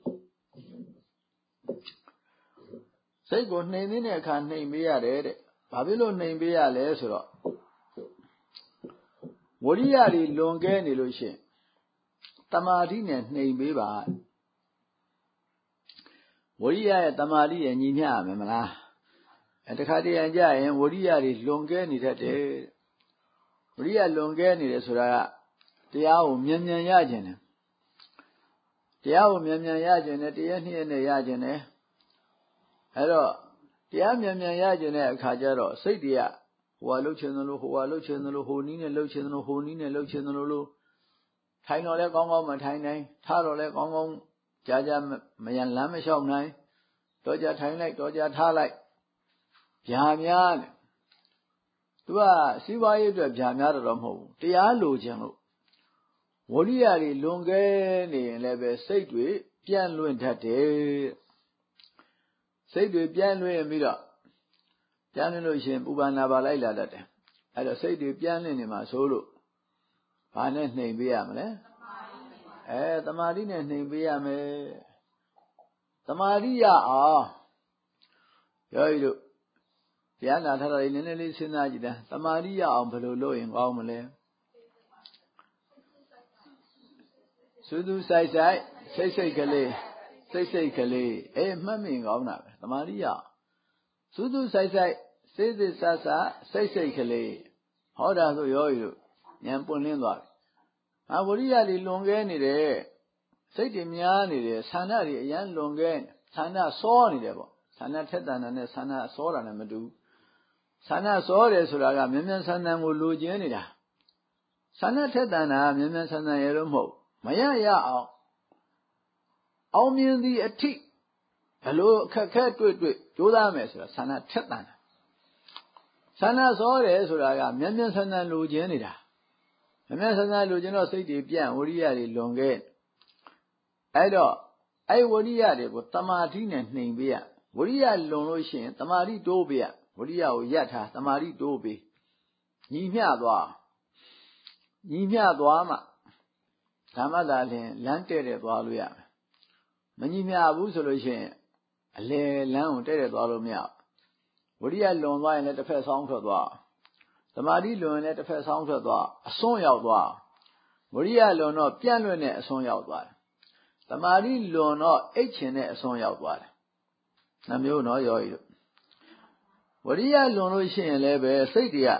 စိတ်ကိုနှိမ်တဲ့အခါနှိမ်ပေးရတယ်တဲ့ဘာဖြစ်လို့နှိမ်ပေးရလဲဆိုတော့ဝရိယတွေလွန်ကဲနေလို့ရှိရင်တမာတိနဲ့နှိမ်ပေးပါဝရိယရဲ့တမာတိရဲ့ညီမျှရမယ်မလားတခါတည်းကြရင်ဝရိယတွေလွန်ကဲနေတတ်တယ်ဝရိယလွန်ကဲနေတယ်ဆိုတာကတရားကိုမြန်မြန်ရခြင်းတယ်တရားကိုမြန်မြန်ရခြင်းနဲ့တရားနှစ်ရက်နဲ့ရခြင်းနဲ့အဲ့တော့တရားမြန်မြန်ရခြင်းတဲ့အခါကျတော့စိတ်တွေကဟိုကလှုပ်ချင်သလိုဟိုကလှုပ်ချင်သလိုဟိုနည်းနဲ့လှုပ်ချင်သလိုဟိုနည်းနဲ့လှုပ်ချင်သလိုလို့ထိုင်တော့လဲကောင်းကောင်းမထိုင်နိုင်ထားတော့လဲကောင်းကောင်းကြာကြာမရလမ်းမလျှောက်နိုင်တော့ကြာထိုင်လိုက်တော့ကြာထားလိုက်ဗျာများတယ်သူကစီးပွားရေးအတွက်ဗျာများတော့မဟုတ်ဘူးတရားလိုချင်လို့ဝရိယတွေလွန်ကဲနေရင်လည်းပဲစိတ်တွေပြန့်လွင့်တတ်တယ်စိတ်တွေပြန့်လွင့်ပြီးတော့ပြန့်လွင့်လို့ရှိရင်ပူပန်နာပါလိုက်လာတတ်တယ်အဲ့တော့စိတ်တွေပြန့်လွင့်နေမှာဆိုလို့ဘာနဲ့နှိမ်ပေးရမလဲသမာဓိနဲ့နှိမ်ပေးရမယ်သမာဓိရအောင်ပြောရလို့တရားနာထားတာနည်းနည်းလေးစဉ်းစားကြည့်တာသမာဓိရအောင်ဘယ်လိုလုပ်ရင်ကောင်းမလဲစူးစူးဆိုင်ဆိုင်စိတ်ကလေးစိတ်ကလေးမှတ်မိကောင်းတာပဲသမာဓိရစူးစူးဆိုင်ဆိုင်စိတ်ဆာစိတ်ကလေးဟောတာဆိုရောလို့ဉာဏ်ပွင့်လင်းသွားပြီဝရိယတွေလွန်ကဲနေတယ်စိတ်တွေများနေတယ်ဆန္ဒတွေအရန်လွန်ကဲဆန္ဒစောနေတယ်ပေါ့ဆန္ဒထက်တန်တာနဲ့ဆန္ဒစောတာနဲ့မတူဆန္ဒစောတယ်ဆိုတာကမြန်မြန်ဆန်ဆန်ကိုလိုချင်နေတာဆန္ဒထက်တန်တာကမြန်မြန်ဆန်ဆန်ရလို့မဟုတ်မရအောင်မြင်သည့်အထိဘလို့အခက်ခဲတွေ့ကြိုးစားမယ်ဆိုတာဆန္ဒထက်တန်တာဆန္ဒစောတယ်ဆိုတာကမြန်မြန်ဆန်ဆန်လိုချင်နေတာမြန်မြန်ဆန်ဆန်လိုချင်တော့စိတ်တွေပြန့်ဝရိယတွေလွန်ကဲအဲ့တော့ဝရိယတွေကိုတမာတိနဲ့နှိမ်ပေးရဝရိယလွန်လို့ရှိရင်တမာတိတိုးပေးရဝရိယကိုယက်ထားတမာတိတိုးပေးညီမျှသွားမှဓမ္မသာလင်လမ်းတဲ့သွားလို့ရမယ်မညီမျှဘူးဆိုလို့ရှိရင်အလယ်လမ်းကိုတဲ့သွားလို့မရဝရိယလွန်သွားရင်လည်းတစ်ဖက်ဆောင်းထွက်သွားသမာဓိလွန်ရင်လည်းတစ်ဖက်ဆောင်းထွက်သွားအစွန်းရောက်သွားဝရိယလွန်တော့ပြန့်လွင့်တဲ့အစွန်းရောက်သွားတယ်သမာဓိလွန်တော့အိတ်ချင်တဲ့အစွန်းရောက်သွားတယ်နှမျိုးနော်ရောဤတို့ဝရိယလွန်လို့ရှိရင်လည်းပဲစိတ်တွေက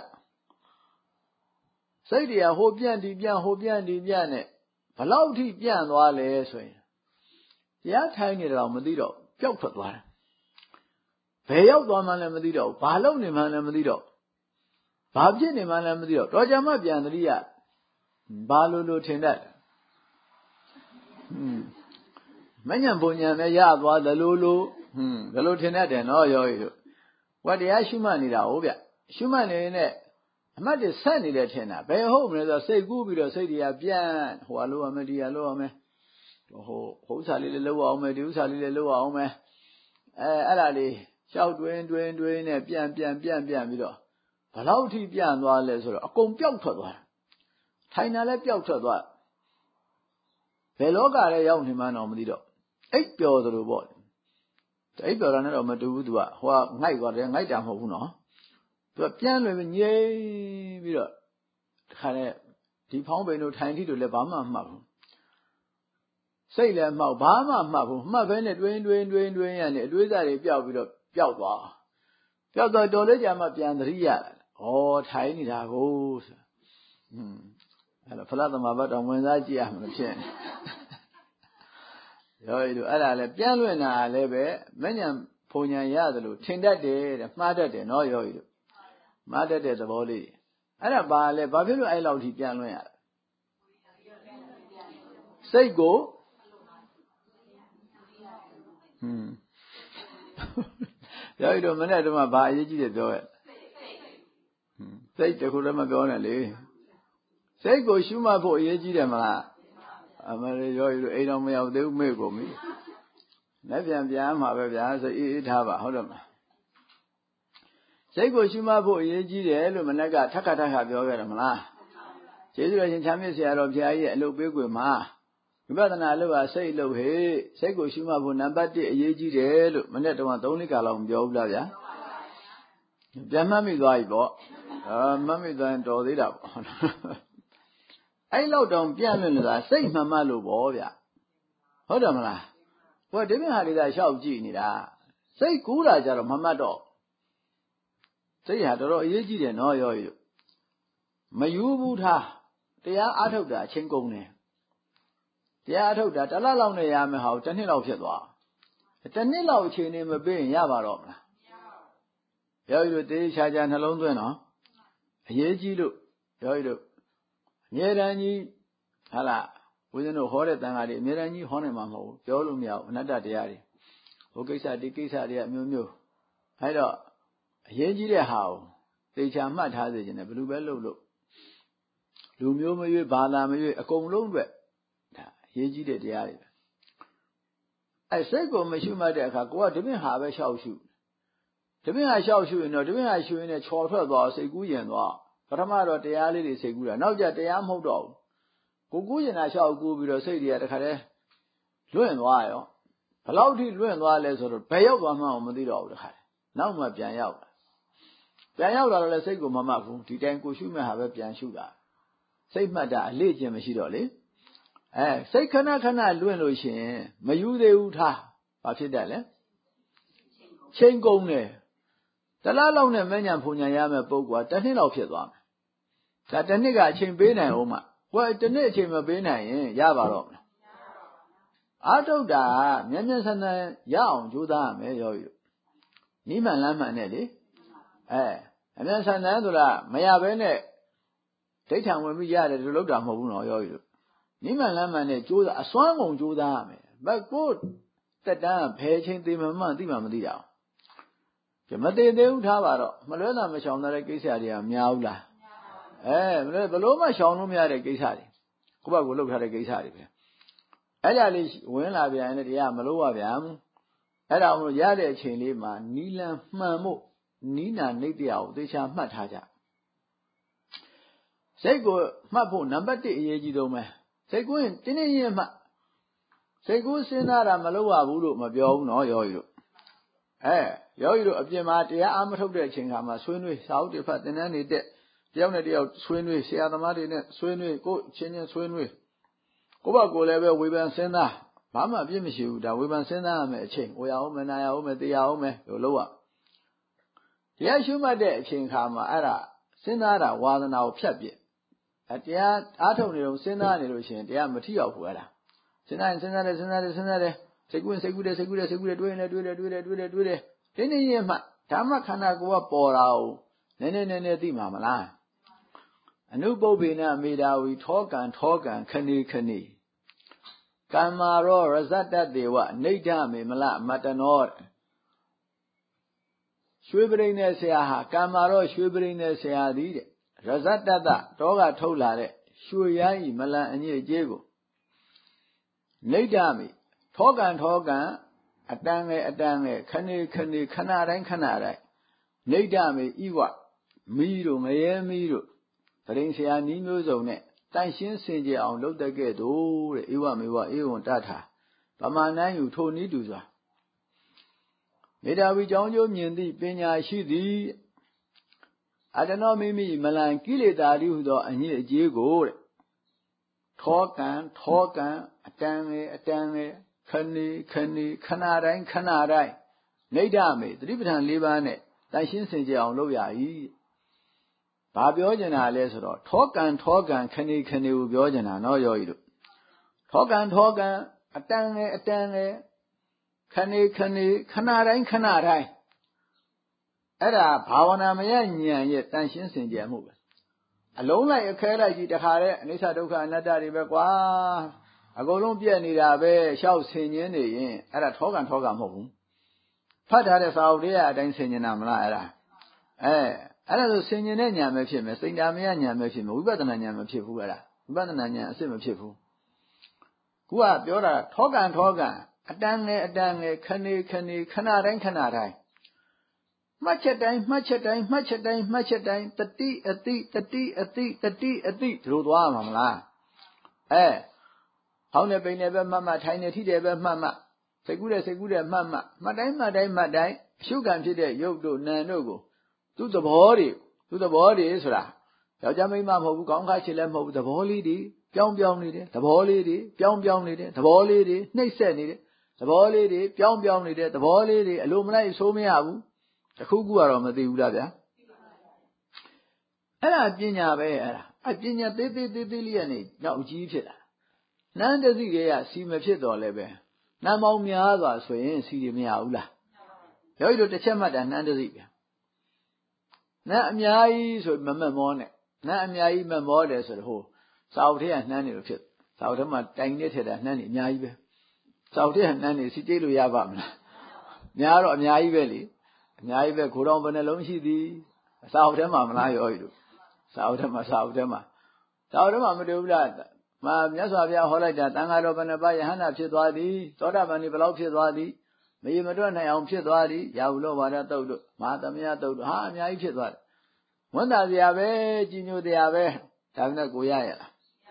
ဟိုပြန့်ဒီပြန့်ဟိုပြန့်ဒီပြန့်နဲ့ဘလောက်ထိပြန့်သွားလဲဆိုရင်တရားထိုင်နေတော့မသိတော့ပျောက်ထွက်သွားတယ်ဘယ်ရောက်သွားမှလည်းမသိတော့ဘာလုပ်နေမှလည်းမသိတော့ဘာဖြစ်နေမှလည်းမသိတော့တော်ကြမှပြန်သတိရဘာလို့ထင်တတ်မညံပုံညံနဲ့ရသွားတယ်လို့ဘယ်လိုထင်တတ်တယ်နော်ယောဂီတို့ဟောတရားရှုမှတ်နေတာဟုတ်ဗျရှုမှတ်နေတဲ့အမှတ်တွေဆက်နေတယ်ထင်တာဘယ်ဟုတ်မလဲဆိုစိတ်ကူးပြီးတော့စိတ်တွေကပြန်ဟိုလိုရမယ်ဒီလိုရမယ်ဟိုဥစ္စာလေးလည်းလုပ်အောင်မယ်ဒီဥစ္စာလေးလည်းလုပ်အောင်မယ်အဲ့ဒါလေးရှောက်တွင်းနဲ့ပြန်ပြီးတော့ဘလောက်ထိပြန်သွားလဲဆိုတော့အကုန်ပျောက်ထွက်သွားထိုင်တာလည်းပျောက်ထွက်သွားဘယ်လောကလဲရောက်နေမှတော့မသိတော့အိပ်ပျော်သလိုပေါ့အိပ်ပျော်တာနဲ့တော့မတူဘူးသူကဟိုကငိုက်သွားတယ်ငိုက်တာမဟုတ်ဘူးနော်သူကပြန်လွယ်ပြီးငြိမ်ပြီးတော့တခါနဲ့ဒီဖောင်းပိန်တို့ထိုင်ထိတို့လည်းဘာမှမှတ်ဘူးစိတ်လည်းမှောက်ဘာမှမှတ်ဘူးမှတ်ဘဲနဲ့တွင်းရနေအတွေးစားတွေပျောက်ပြီးတော့ပျောက်သွားတော်လေးကြာမှပြန်သတိရထိုင်နေတာကိုဆိုအဲ့တော့ဖလားသမဘာတ်တော်ဝင်စားကြည့်ရမှာဖြစ်နေရောဒီလိုအဲ့ဒါလည်းပြန်လွင့်တာလည်းပဲမဉ္ဇဉ်ဖုန်ညာရတယ်လို့ထင်တတ်တယ်တဲ့မှားတတ်တယ်နော်ရောဒီလိုမှားတတ်တဲ့သဘောလေးအဲ့ဒါဘာလဲဘာဖြစ်လို့အဲ့လောက်ထိပြန်လွင့်ရလဲစိတ်ကိုရောဒီလိုမနေ့တုန်းကဘာအရေးကြီးတယ်ပြောရဲ့စိတ်တခုလည်းမပြောနဲ့လေစိတ်ကိုရှုမှတ်ဖို့အရေးကြီးတယ်မလားအမလေးရောဒီလိုအိမ်တော်မရောက်သေးဘူးမေ့ကုန်ပြီလက်ပြန်မှာပဲဗျာစိတ်အေးထားပါဟုတ်တယ်မလားစိတ်ကိုရှုမှတ်ဖို့အရေးကြီးတယ်လို့မနေ့ကထပ်ခါပြောခဲ့တယ်မလားကျေးဇူးတော်ရှင်ချမ်းမြေ့ဆရာတော်ဘုရားကြီးရဲ့အလုပ်ပေးကွယ်မှာဝိပဿနာအလုပ်ဟာစိတ်အလုပ်ဟေ့စိတ်ကိုရှုမှတ်ဖို့နံပါတ်1အရေးကြီးတယ်လို့မနေ့တုန်းက3-4ခါလောက်မပြောဘူးလားဗျာပြန်မှတ်မိသွားပြီပေါ့မှတ်မိသွားရင်တော်သေးတာပေါ့အဲ့လောက်တောင်ပြန့်လွင့်နေတာစိတ်မှန်မှလို့ပေါ့ဗျဟုတ်တယ်မလားဟိုဒီပြင်ဟာလေးသာရှောက်ကြည့်နေတာစိတ်ကူးတာကြတော့မမှတ်တော့စိတ်ဟာတော်တော်အရေးကြီးတယ်နော်ရောမယူဘူးထားတရားအားထုတ်တာအချင်းကုန်တယ်တရားအားထုတ်တာတစ်လလောက်နဲ့ရမယ်ဟာကိုတစ်နှစ်လောက်ဖြစ်သွားတစ်နှစ်လောက်အချိန်နေမပေးရင်ရပါတော့မလားရောတေးချာနှလုံးသွင်းနော်အရေးကြီးလို့ရောအမြဲတမ်းကြီးဟာလားဦးဇင်းတို့ဟောတဲ့တန်ခါတွေအမြဲတမ်းကြီးဟောနိုင်မှာမဟုတ်ဘူးပြောလို့မရဘူးအနတ္တတရားတွေဟိုကိစ္စဒီကိစ္စတွေအမျိုးမျိုးအဲ့တော့အရေးကြီးတဲ့ဟာကိုသေချာမှတ်ထားစေခြင်းနဲ့ဘယ်လိုပဲလုပ်လို့လူမျိုးမရွေးဘာသာမရွေးအကုန်လုံးပဲဒါအရေးကြီးတဲ့တရားတွေအဲ့စိတ်ကိုမရှုမှတ်တဲ့အခါကိုကဒီပြင်ဟာပဲရှောက်ရှုဒီပြင်ဟာရှောက်ရှုရင်တော့ဒီပြင်ဟာရှုရင်လည်းချော်ထွက်သွားစိတ်ကူးရင်သွားပထမတော့တရားလေးတွေစိတ်ကူးတာနောက်ကျတရားမဟုတ်တော့ဘူးကိုကူးရင်တာရှောက်ကူးပြီးတော့စိတ်တွေကတခါတည်းလွင့်သွားရောဘလောက်ထိလွင့်သွားလဲဆိုတော့ဘယ်ရောက်သွားမှမသိတော့ဘူးတခါတည်းနောက်မှပြန်ရောက်လာတော့လည်းစိတ်ကိုမမှတ်ဘူးဒီတိုင်းကိုရှုမဲ့ဟာပဲပြန်ရှုတာစိတ်မှတ်တာအလေ့ကျင့်မရှိတော့လေစိတ်ခဏလွင့်လို့ရှိရင်မယူသေးဘူးထားဘာဖြစ်တတ်လဲချိန်ကုန်တယ်တလားလောက်နဲ့မဉ္ဇဉ်ဖုန်ညာရမယ်ပုဂ္ဂိုလ်ကတစ်နှစ်လောက်ဖြစ်သွားမယ်ဒါတစ်နှစ်ကအချိန်ပေးနိုင်အောင်မှဟိုတစ်နှစ်အချိန်မပေးနိုင်ရင်ရပါတော့မလားအာထုတ်တာမြန်ဆန်ရအောင်ကြိုးစားရမယ်ရောနိမှန်လမ်းမှန်နဲ့လေအမြန်ဆန်ဆိုတာမရဘဲနဲ့ဒိဋ္ဌံဝင်ပြီးရတယ်လို့လုပ်တာမဟုတ်ဘူးနော်ရောနိမှန်လမ်းမှန်နဲ့ကြိုးစားအစွမ်းကုန်ကြိုးစားရမယ်ကိုတက်တန်းဘယ်ချိန်သေးမှသိမှမသိတာမသေးသေးဘူးထားပါတော့မလွဲတာမရှောင်တဲ့ကိစ္စတွေကများဘူးလားဘယ်လိုမှရှောင်လို့မရတဲ့ကိစ္စတွေကိုယ့်ဘက်ကိုလှုပ်ထားတဲ့ကိစ္စတွေပဲအဲ့ဒါလေးဝင်လာပြန်ရင်တရားမလို့ရပြန်ဘူးအဲ့ဒါမို့ရတဲ့အချိန်လေးမှာနီလန်မှန်ဖို့နီးနာနှိပ်တရားကိုသေချာမှတ်ထားကြစိတ်ကိုမှတ်ဖို့နံပါတ်1အရေးကြီးဆုံးပဲစိတ်ကူးရင်တင်းရင်မှတ်စိတ်ကူးစဉ်းစားတာမလုပ်ရဘူးလို့မပြောဘူးနော်ယောဂီတို့ယောဂီတို့အပြင်မှာတရားအားမထုတ်တဲ့အချိန်ခါမှာဆွေးနွေးစာအုပ်တွေဖတ်သင်တန်းတွေတက်တယောက်နဲ့တယောက်ဆွေးနွေးဆရာသမားတွေနဲ့ဆွေးနွေးကိုချင်းဆွေးနွေးကိုယ့်ဘက်ကိုလည်းပဲဝေဖန်စဉ်းစားဘာမှအပြစ်မရှိဘူးဒါဝေဖန်စဉ်းစားရမယ်အချိန်ဟိုရအောင်မနာရအောင်မတရားအောင်လို့လုပ်ရတရားရှုမှတ်တဲ့အချိန်ခါမှာအဲ့ဒါစဉ်းစားတာဝါသနာကိုဖြတ်ပြတရားအားထုတ်နေတော့စဉ်းစားနေလို့ရှိရင်တရားမထိရောက်ဘူးအဲ့ဒါစဉ်းစားတယ်စိတ်ကူးတယ်တွေးရင်လည်းတွေးတယ်တင်းတင်းရဲ့မှဓမ္မခန္ဓာကိုယ်ကပေါ်တာကိုနည်းနည်းသိမှာမလားအနုပုပ္ပေနမေတာဝီထောကံခဏိခဏိကမ္မာရောရဇတ္တတေဝနိဋ္ဌမေမလမတ္တနောရွှေပရိနေဆရာဟာကမ္မာရောရွှေပရိနေဆရာသည်တဲ့ရဇတ္တတတောကထုတ်လာတဲ့ရွှေရိုင်းဤမလန်အညစ်အကြေးကိုနိဋ္ဌမေထောကံအတန်ငယ်ခဏိခဏတိုင်းနိဋ္ဌမေဤဝမီးတို့ငရဲမီးတို့ပရိဆရာနီးမျိုးစုံနဲ့တန်ရှင်းစင်ကြယ်အောင်လုပ်တတ်ခဲ့တို့တဲ့ဧဝမေဝဧဝံတထာဗမာနန်းယူထိုနည်းတူစွာမေတ္တာဝီကြောင်းကျိုးမြင်သည့်ပညာရှိသည်အတနောမိမိမလန်ကိလေသာတိဟုသောအညစ်အကြေးကိုတဲ့ထောကံအတန်ငယ်ခဏိခဏတိုင်းနိဋ္ဌမေသတိပဋ္ဌာန်၄ပါးနဲ့တန်ရှင်းစင်ကြယ်အောင်လုပ်ရ၏ဘာပြောချင်တာလဲဆိုတော့ထောကံခဏိကိုပြောချင်တာနော်ယောဂီတို့ထောကံအတန်ငယ်ခဏတိုင်းအဲ့ဒါဘာဝနာမယဉာဏ်ရဲ့တန်ရှင်းစင်ကြယ်မှုပဲအလုံးလိုက်အခဲလိုက်ကြီးတခါတည်းအနိစ္စဒုက္ခအနတ္တတွေပဲကွာအကုန်လုံးပြည့်နေတာပဲရှောက်ဆင်ញင်းနေရင်အဲ့ဒါထောကံမဟုတ်ဘူးဖတ်ထားတဲ့စာအုပ်တွေအတိုင်းဆင်ញင်တာမလားအဲ့ဒါအဲ့ဒါဆိုဆင်ញင်တဲ့ဉာဏ်ပဲဖြစ်မယ်စိတ်ဓာမယဉာဏ်ပဲဖြစ်မယ်ဝိပဿနာဉာဏ်မဖြစ်ဘူးအဲ့ဒါဝိပဿနာဉာဏ်အစစ်မဖြစ်ဘူးခုကပြောတာထောကံအတန်ငယ်ခဏတိုင်းမှတ်ချက်တိုင်းတတိအတိဒီလိုသွားမှာမလားဟောင်းနေပိန်နေပဲမှတ်ထိုင်နေထိတယ်ပဲမှတ်စိတ်ကူးတယ်မှတ်တိုင်းအရှုခံဖြစ်တဲ့ရုပ်တို့နာမ်တို့ကိုသူ့သဘောတွေဆိုတာယောက်ျားမိန်းမမဟုတ်ဘူးကောင်းခါချစ်လည်းမဟုတ်ဘူးသဘောလေးတွေပြောင်းနေတယ်သဘောလေးတွေပြောင်းနေတယ်သဘောလေးတွေနှိမ့်ဆက်နေတယ်သဘောလေးတွေပြောင်းနေတယ်သဘောလေးတွေအလိုမလိုက်ဆိုးမရဘူးတခုကတော့မသိဘူးလားဗျာအဲ့ဒါပညာပဲအဲ့ဒါပညာသေးလေးကနေနောက်ကြီးဖြစ်လာနန်းတသိတွေကစီမဖြစ်တော်လဲပဲနန်းပေါင်းများစွာဆိုရင်စီတွေမရဘူးလားယောဂီတို့တစ်ချက်မှတ်တာနန်းတသိဗျာနန်းအများကြီးဆိုမမောနဲ့နန်းအများကြီးမမောတယ်ဆိုတော့ဟိုစာအုပ်ထဲကနှမ်းနေလို့ဖြစ်စာအုပ်ထဲမှာတိုင်နေထက်တာနှမ်းနေအများကြီးပဲစာအုပ်ထဲကနှမ်းနေစီကြိတ်လို့ရပါမလားများတော့အများကြီးပဲလေအများကြီးပဲခိုးတော်ဘယ်နှလုံးရှိသည်စာအုပ်ထဲမှာမလားယောဂီတို့စာအုပ်ထဲမှာမတွေ့ဘူးလားမြတ်စွာဘုရားဟောလိုက်တာတန်ဃာတော်ဘယ်နှပါးယဟန္တာဖြစ်သွားသည်သောတာပန်ဒီဘယ်လောက်ဖြစ်သွားသည်မရေမတွက်နိုင်အောင်ဖြစ်သွားသည်ရာဟုလောဘာဒတုတ်တို့မဟာသမယတုတ်တို့ဟာအများကြီးဖြစ်သွားတယ်ဝန်တာစရာပဲကြီးညိုတရားပဲဒါနဲ့ကိုရရလား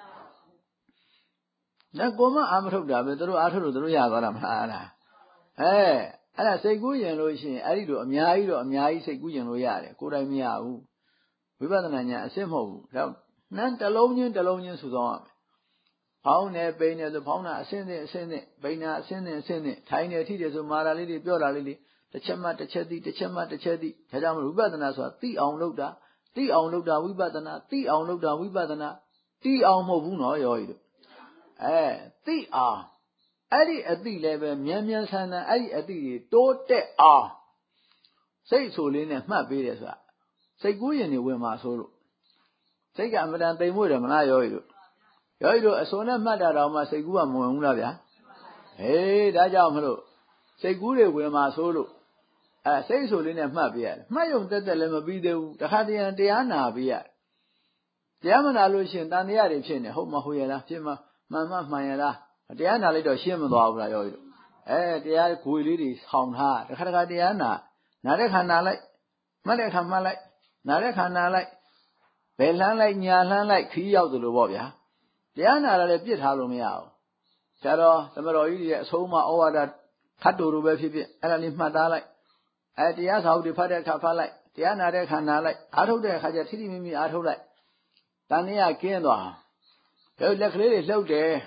ဒါကိုမအာမထုတ်တာပဲသူတို့အာထုတ်လို့သူတို့ရသွားတာမလားအဲ့ဒါစိတ်ကူးရင်လို့ရှိရင်အဲ့ဒီလိုအများကြီးစိတ်ကူးရင်လို့ရတယ်ကိုယ်တိုင်မရဘူးဝိပဿနာဉာဏ်အစစ်မဟုတ်ဘူးဒါနှမ်းတစ်လုံးချင်းစုဆောင်ရမယ်ဖောင်းနေပိန်နေဆိုဖောင်းတာအစင်းပိန်တာအစင်းထိုင်နေထိတယ်ဆိုမာတာလေးတွေပြောတာလေးတွေတစ်ချက်မှတစ်ချက်သိဒါကြောင့်ဝိပဿနာဆိုတာသိအောင်လုပ်တာဝိပဿနာသိအောင်လုပ်တာဝိပဿနာသိအောင်မဟုတ်ဘူးနော်ယောဂီတို့သိအောင်အဲ့ဒီအသိလည်းပဲမြန်ဆန်အဲ့ဒီအသိတွေတိုးတက်အောင်စိတ်ဆိုလေးနဲ့မှတ်ပေးတယ်ဆိုတာစိတ်ကူးရင်တွေဝင်မှာဆိုလို့စိတ်ကအမတန်တိမ်မွေ့တယ်မလားယောဂီတို့အစုံနဲ့မှတ်တာတော့မှစိတ်ကူးကမဝင်ဘူးလားဗျာဒါကြောင့်မလို့စိတ်ကူးတွေဝင်မှာဆိုလို့စိတ်ဆိုလေးနဲ့မှတ်ပေးရတယ်မှတ်ရုံတက်လည်းမပြီးသေးဘူးတခါတရံတရားနာပေးရတယ်တရားမနာလို့ရှိရင်တန်တရားတွေဖြစ်နေဟုတ်မဟုတ်ရလားဖြစ်မှမှန်ရလားတရားနာလိုက်တော့ရှင်းမသွားဘူးလားယောဂီတို့တရားဂွေလေးတွေဆောင်းထားတခါတရားနာတဲ့ခါနာလိုက်မှတ်တဲ့ခါမှတ်လိုက်နာတဲ့ခါနာလိုက်ဘယ်လှမ်းလိုက်ညာလှမ်းလိုက်ခီးရောက်သလိုပေါ့ဗျာတရားနာတာလည်းပြစ်ထားလို့မရဘူးဆရာတော်သမတော်ကြီးရဲ့အဆုံးအမဩဝါဒခတ်တူလိုပဲဖြစ်ဖြစ်အဲ့ဒါလေးမှတ်သားလိုက်တရားစာအုပ်တွေဖတ်တဲ့အခါဖတ်လိုက်တရားနာတဲ့အခါနာလိုက်အားထုတ်တဲ့အခါကျထိထိမိမိအားထုတ်လိုက်တန်တရားကင်းသွားလက်ကလေးတွေလှုပ်တယ်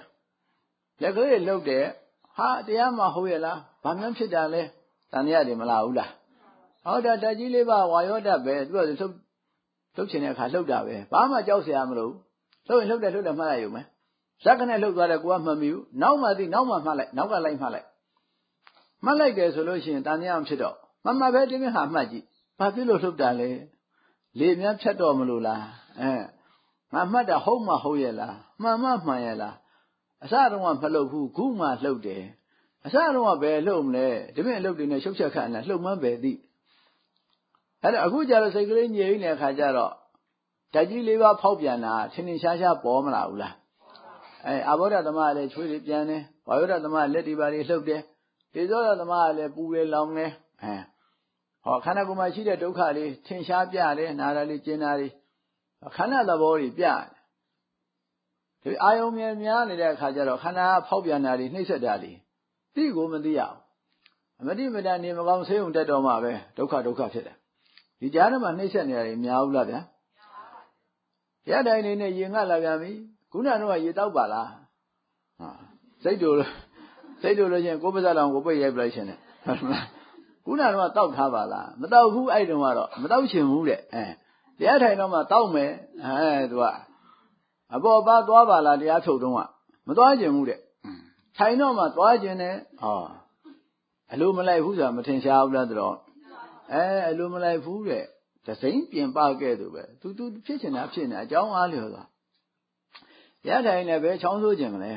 ဟာတရားမှဟုတ်ရဲ့လားဘာမှဖြစ်တာလဲတန်တရားတွေမလာဘူးလားဟုတ်တာဓာတ်ကြီးလေးပါဝါရောတတ်ပဲသူကလှုပ်ချင်တဲ့အခါလှုပ်တာပဲဘာမှကြောက်စရာမလိုလှုပ်ရင်လှုပ်တယ်မှတ်လိုက်ရုံပဲဇက်ကနဲ့လှုပ်သွားတယ်ကိုကမှတ်မိဘူးနောက်မှမှတ်လိုက်နောက်ကလိုက်မှတ်လိုက်တယ်ဆိုလို့ရှိရင်တန်တရားမဖြစ်တော့မှန်ပဲတင်းဟာမှတ်ကြည့်ဘာဖြစ်လို့လှုပ်တာလဲလေများဖြတ်တော်မလို့လားငါမှတ်တာဟုတ်မှဟုတ်ရဲ့လားမှန်မှမှန်ရဲ့လားအစတုန်းကမလှုပ်ဘူးခုမှလှုပ်တယ်အစတုန်းကဘယ်လှုပ်မလဲဒီပြင်လှုပ်တယ်နဲ့ရှုပ်ချက်ခန့်လားလှုပ်မှန်းပဲသိအဲ့ဒါအခုကျတော့စိတ်ကလေးငြိမ်နေတဲ့အခါကျတော့ဓာတ်ကြီးလေးပါဖောက်ပြန်တာထင်ထင်ရှားရှားပေါ်မလာဘူးလားအာဘောဓသမကလည်းချွေးတွေပြန်တယ်ဝါယောဓသမကလက်တွေပါတွေလှုပ်တယ်တေဇောဓသမကလည်းပူတယ်လောင်တယ်ဟောခန္ဓာကိုယ်မှာရှိတဲ့ဒုက္ခလေးထင်ရှားပြတယ်နာတာလေးကျင်တာလေးခန္ဓာသဘောတွေပြတယ်ဒီအာယုံမြင်များနေတဲ့အခါကျတော့ခန္ဓာဖောက်ပြန်တာတွေနှိမ့်ဆက်တာတွေသိကိုမသိရဘူးအမတိမတန်နေမကောင်းဆေးုံတက်တော်မှာပဲဒုက္ခဖြစ်တယ်ဒီကြားထဲမှာနှိမ့်ဆက်နေတာတွေများဘူးလားဗျာရတိုင်းနေနဲ့ရင်ငတ်လာပြန်ပြီခုနကတော့ရေတောက်ပါလားစိတ်တို့လို့ချင်းကိုယ်ပါးစပ်လောင်ကိုပိတ်ရိုက်ပလိုက်ရှင်တယ်ခုနကတော့တောက်ထားပါလားမတောက်ဘူးအဲ့တုန်းကတော့မတောက်ချင်ဘူးတဲ့တရားထိုင်တော့မှတောက်မယ်သူကအပေါ်ပါသွားပါလားတရားထုတ်တော့မသွားချင်ဘူးတဲ့ထိုင်တော့မှသွားချင်တယ်အလိုမလိုက်ဘူးဆိုတာမထင်ရှားဘူးလားတော့အလိုမလိုက်ဘူးတဲ့သစိမ့်ပြင်ပခဲ့သူပဲသူဖြစ်ချင်တာဖြစ်နေအကြောင်းအားလျော်သွားရထိုင်လည်းပဲချောင်းဆိုးခြင်းမလဲ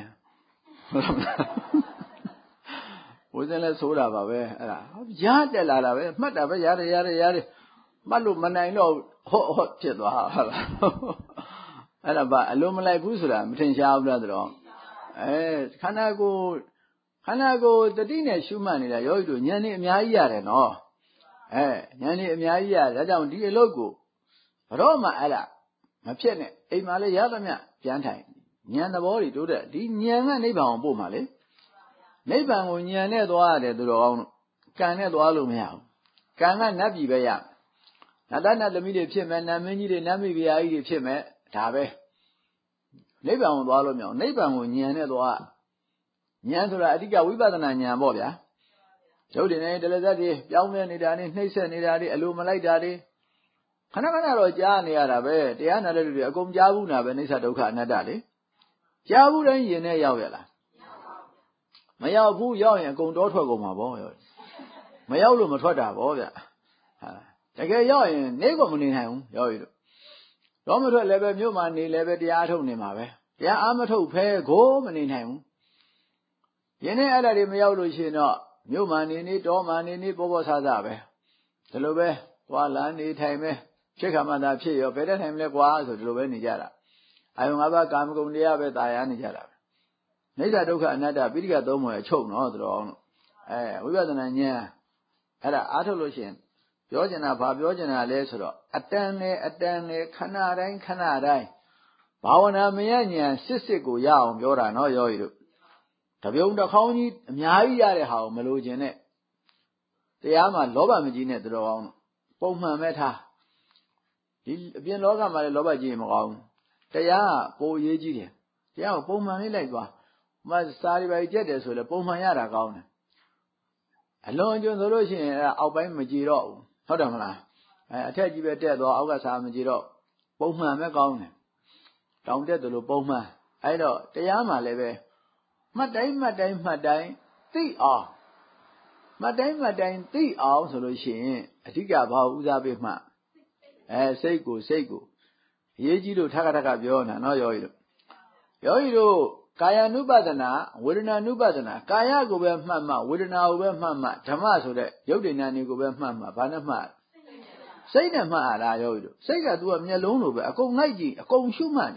ဘုရားလည်းဆိုးတာပါပဲအဲ့ဒါရတက်လာတာပဲမှတ်တာပဲရတယ်မှတ်လို့မနိုင်တော့ဟုတ်ဖြစ်သွားဟုတ်လားအဲ့ဒါပါအလိုမလိုက်ဘူးဆိုတာမထင်ရှားဘူးလားတော့ခန္ဓာကိုယ်တတိနဲ့ရှုမှတ်နေတာယောဂီတို့ဉာဏ်နဲ့အများကြီးရတယ်နော်ဉာဏ်နဲ့အများကြီးရတယ်ဒါကြောင့်ဒီအလုပ်ကိုဘတော့မှအဲ့ဒါမဖြစ်နဲ့အိမ်မှာလည်းရသမျှပြန်ထိုင်ဉာဏ်သဘောတွေတိုးတဲ့ဒီဉာဏ်ကနိဗ္ဗာန်ကိုပို့မှာလေနိဗ္ဗာန်ကိုဉာဏ်နဲ့သွားရတယ်သူတော်ကောင်းတို့ကံနဲ့သွားလို့မရဘူးကံကနတ်ပြည်ပဲရနတ်သားနတ်သမီးတွေဖြစ်မယ်နတ်မင်းကြီးတွေနတ်မိဖုရားကြီးတွေဖြစ်မယ်ဒါပဲနိဗ္ဗာန်ကိုသွားလို့မရဘူးနိဗ္ဗာန်ကိုဉာဏ်နဲ့သွားဉာဏ်ဆိုတာအဓိကဝိပဿနာဉာဏ်ပေါ့ဗျာရုပ်တည်နေတလဇတ်တွေပြောင်းလဲနေတာတွေနှိမ့်ဆက်နေတာတွေအလိုမလိုက်တာတွေခဏတော့ကြားနေရတာပဲတရားနာတဲ့လူတွေအကုန်ကြားဘူးနာပဲနိစ္စဒုက္ခအနတ္တလေကြားဘူးတိုင်းယင်နဲ့ရောက်ရလားမရောက်ဘူးရောက်ရင်အကုန်တောထွက်ကုန်မှာပေါ့မရောက်လို့မထွက်တာပေါ့ဗျတကယ်ရောက်ရင်နေကိုမနေနိုင်ဘူးရောက်ရလို့တော့မထွက်လည်းပဲမြို့မှာနေလည်းပဲတရားထုတ်နေမှာပဲတရားအားမထုတ်ဖဲကိုမနေနိုင်ဘူးယင်နဲ့အဲ့ဒါတွေမရောက်လို့ရှိရင်တော့မြို့မှာနေတောမှာနေပေါ်ဆာပဲဒီလိုပဲသွားလာနေထိုင်ပဲဖြစ်ခါမှသာဖြစ်ရောဘယ်တတ်ထိုင်မလဲကွာဆိုဒီလိုပဲနေကြတာအာယုံ၅ပါးကာမဂုဏ်တရားပဲတာယာနေကြတာပဲနိစ္စဒုက္ခအနတ္တပိဋကသုံးပေါ်အချုပ်နော်သူတော်အောင်လို့ဝိပဿနာဉာဏ်အဲ့ဒါအားထုတ်လို့ရှိရင်ပြောချင်တာဘာပြောချင်တာလဲဆိုတော့အတန်နဲ့ခဏတိုင်းဘာဝနာမရဉာဏ်စစ်ကိုရအောင်ပြောတာနော်ယောဂီတို့တပြုံတစ်ခေါင်းကြီးအများကြီးရတဲ့ဟာကိုမလိုချင်နဲ့တရားမှာလောဘမကြီးနဲ့သူတော်အောင်ပုံမှန်ပဲထားဒီအပြင်လောကမှာလည်းလောဘကြီးမကောင်းဘူးတရားကပိုအရေးကြီးတယ်တရားကိုပုံမှန်လေးလိုက်သွားမစာရီပါကြက်တယ်ဆိုလည်းပုံမှန်ရတာကောင်းတယ်အလွန်ကျွန်းဆိုလို့ရှိရင်အောက်ပိုင်းမကြည်တော့ဘူးဟုတ်တယ်မလားအထက်ကြီးပဲတက်သွားအောက်ကစာမကြည်တော့ပုံမှန်ပဲကောင်းတယ်တောင်တက်တယ်လို့ပုံမှန်အဲ့တော့တရားမှာလည်းပဲမှတ်တိုင်းသိအောင်မှတ်တိုင်းသိအောင်ဆိုလို့ရှိရင်အဓိကဘာဦးစားပေးမှစိတ်ကိုအရေးကြီးလို့ထပ်ပြောနေတာနော်ယောဂီတို့ကာယ ानु ပဒနာဝေဒနာ ानु ပဒနာကာယကိုပဲမှတ်မှဝေဒနာကိုပဲမှတ်မှဓမ္မဆိုတဲ့ယုတ်တိဏ္ဍာန်ကိုပဲမှတ်မှဘာနဲ့မှတ်စိတ်နဲ့မှတ်ရတာယောဂီတို့စိတ်က तू ကမျက်လုံးလိုပဲအကုန်လိုက်ကြည့်အကုန်ရှုမှတ်တာ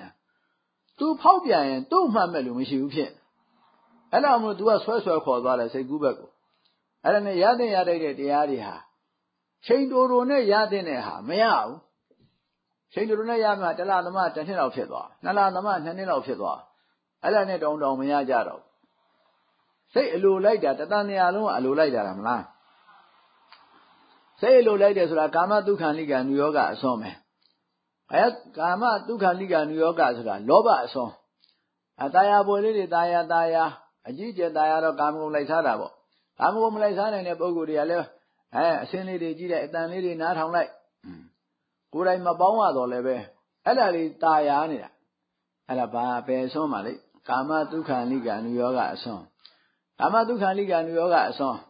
तू ဖောက်ပြန်ရင်သူ့မှတ်မဲ့လို့မရှိဘူးဖြစ်အဲ့ဒါမှမဟုတ် तू ကဆွဲခေါ်သွားတယ်စိတ်ကူးဘက်ကိုအဲ့ဒါနဲ့ရတဲ့တရားတွေဟာချိန်တိုနဲ့ရတဲ့ဟာမရဘူးချိန်တိုနဲ့ရမှတစ်လသမတစ်နှစ်လောက်ဖြစ်သွားနှစ်လသမနှစ်နှစ်လောက်ဖြစ်သွားအဲ့ဒါနဲ့တောင်မရကြတော့စိတ်အလိုလိုက်တာတဏှာလုံးကအလိုလိုက်တာမလားစိတ်အလိုလိုက်တယ်ဆိုတာကာမဒုက္ခလိကာနုယောဂအစွန်းပဲကာမဒုက္ခလိကာနုယောဂဆိုတာလောဘအစွန်းတာယာပေါ်လေးတွေတာယာအကြီးကျယ်တာယာတော့ကာမဂုဏ်လိုက်စားတာပေါ့ကာမဂုဏ်မလိုက်စားနိုင်တဲ့ပုဂ္ဂိုလ်တွေကလည်းအစင်းလေးတွေကြီးတဲ့အတန်လေးတွေနားထောင်လိုက်ကိုယ်တိုင်မပေါင်းရတော့လည်းပဲအဲ့ဒါလေးတာယာနေတာအဲ့ဒါဘာပဲအစွန်းပါလေကာမဒုက္ခလိကာနုယောဂအစွန်းကာမဒုက္ခလိကာနုယောဂအစွန်း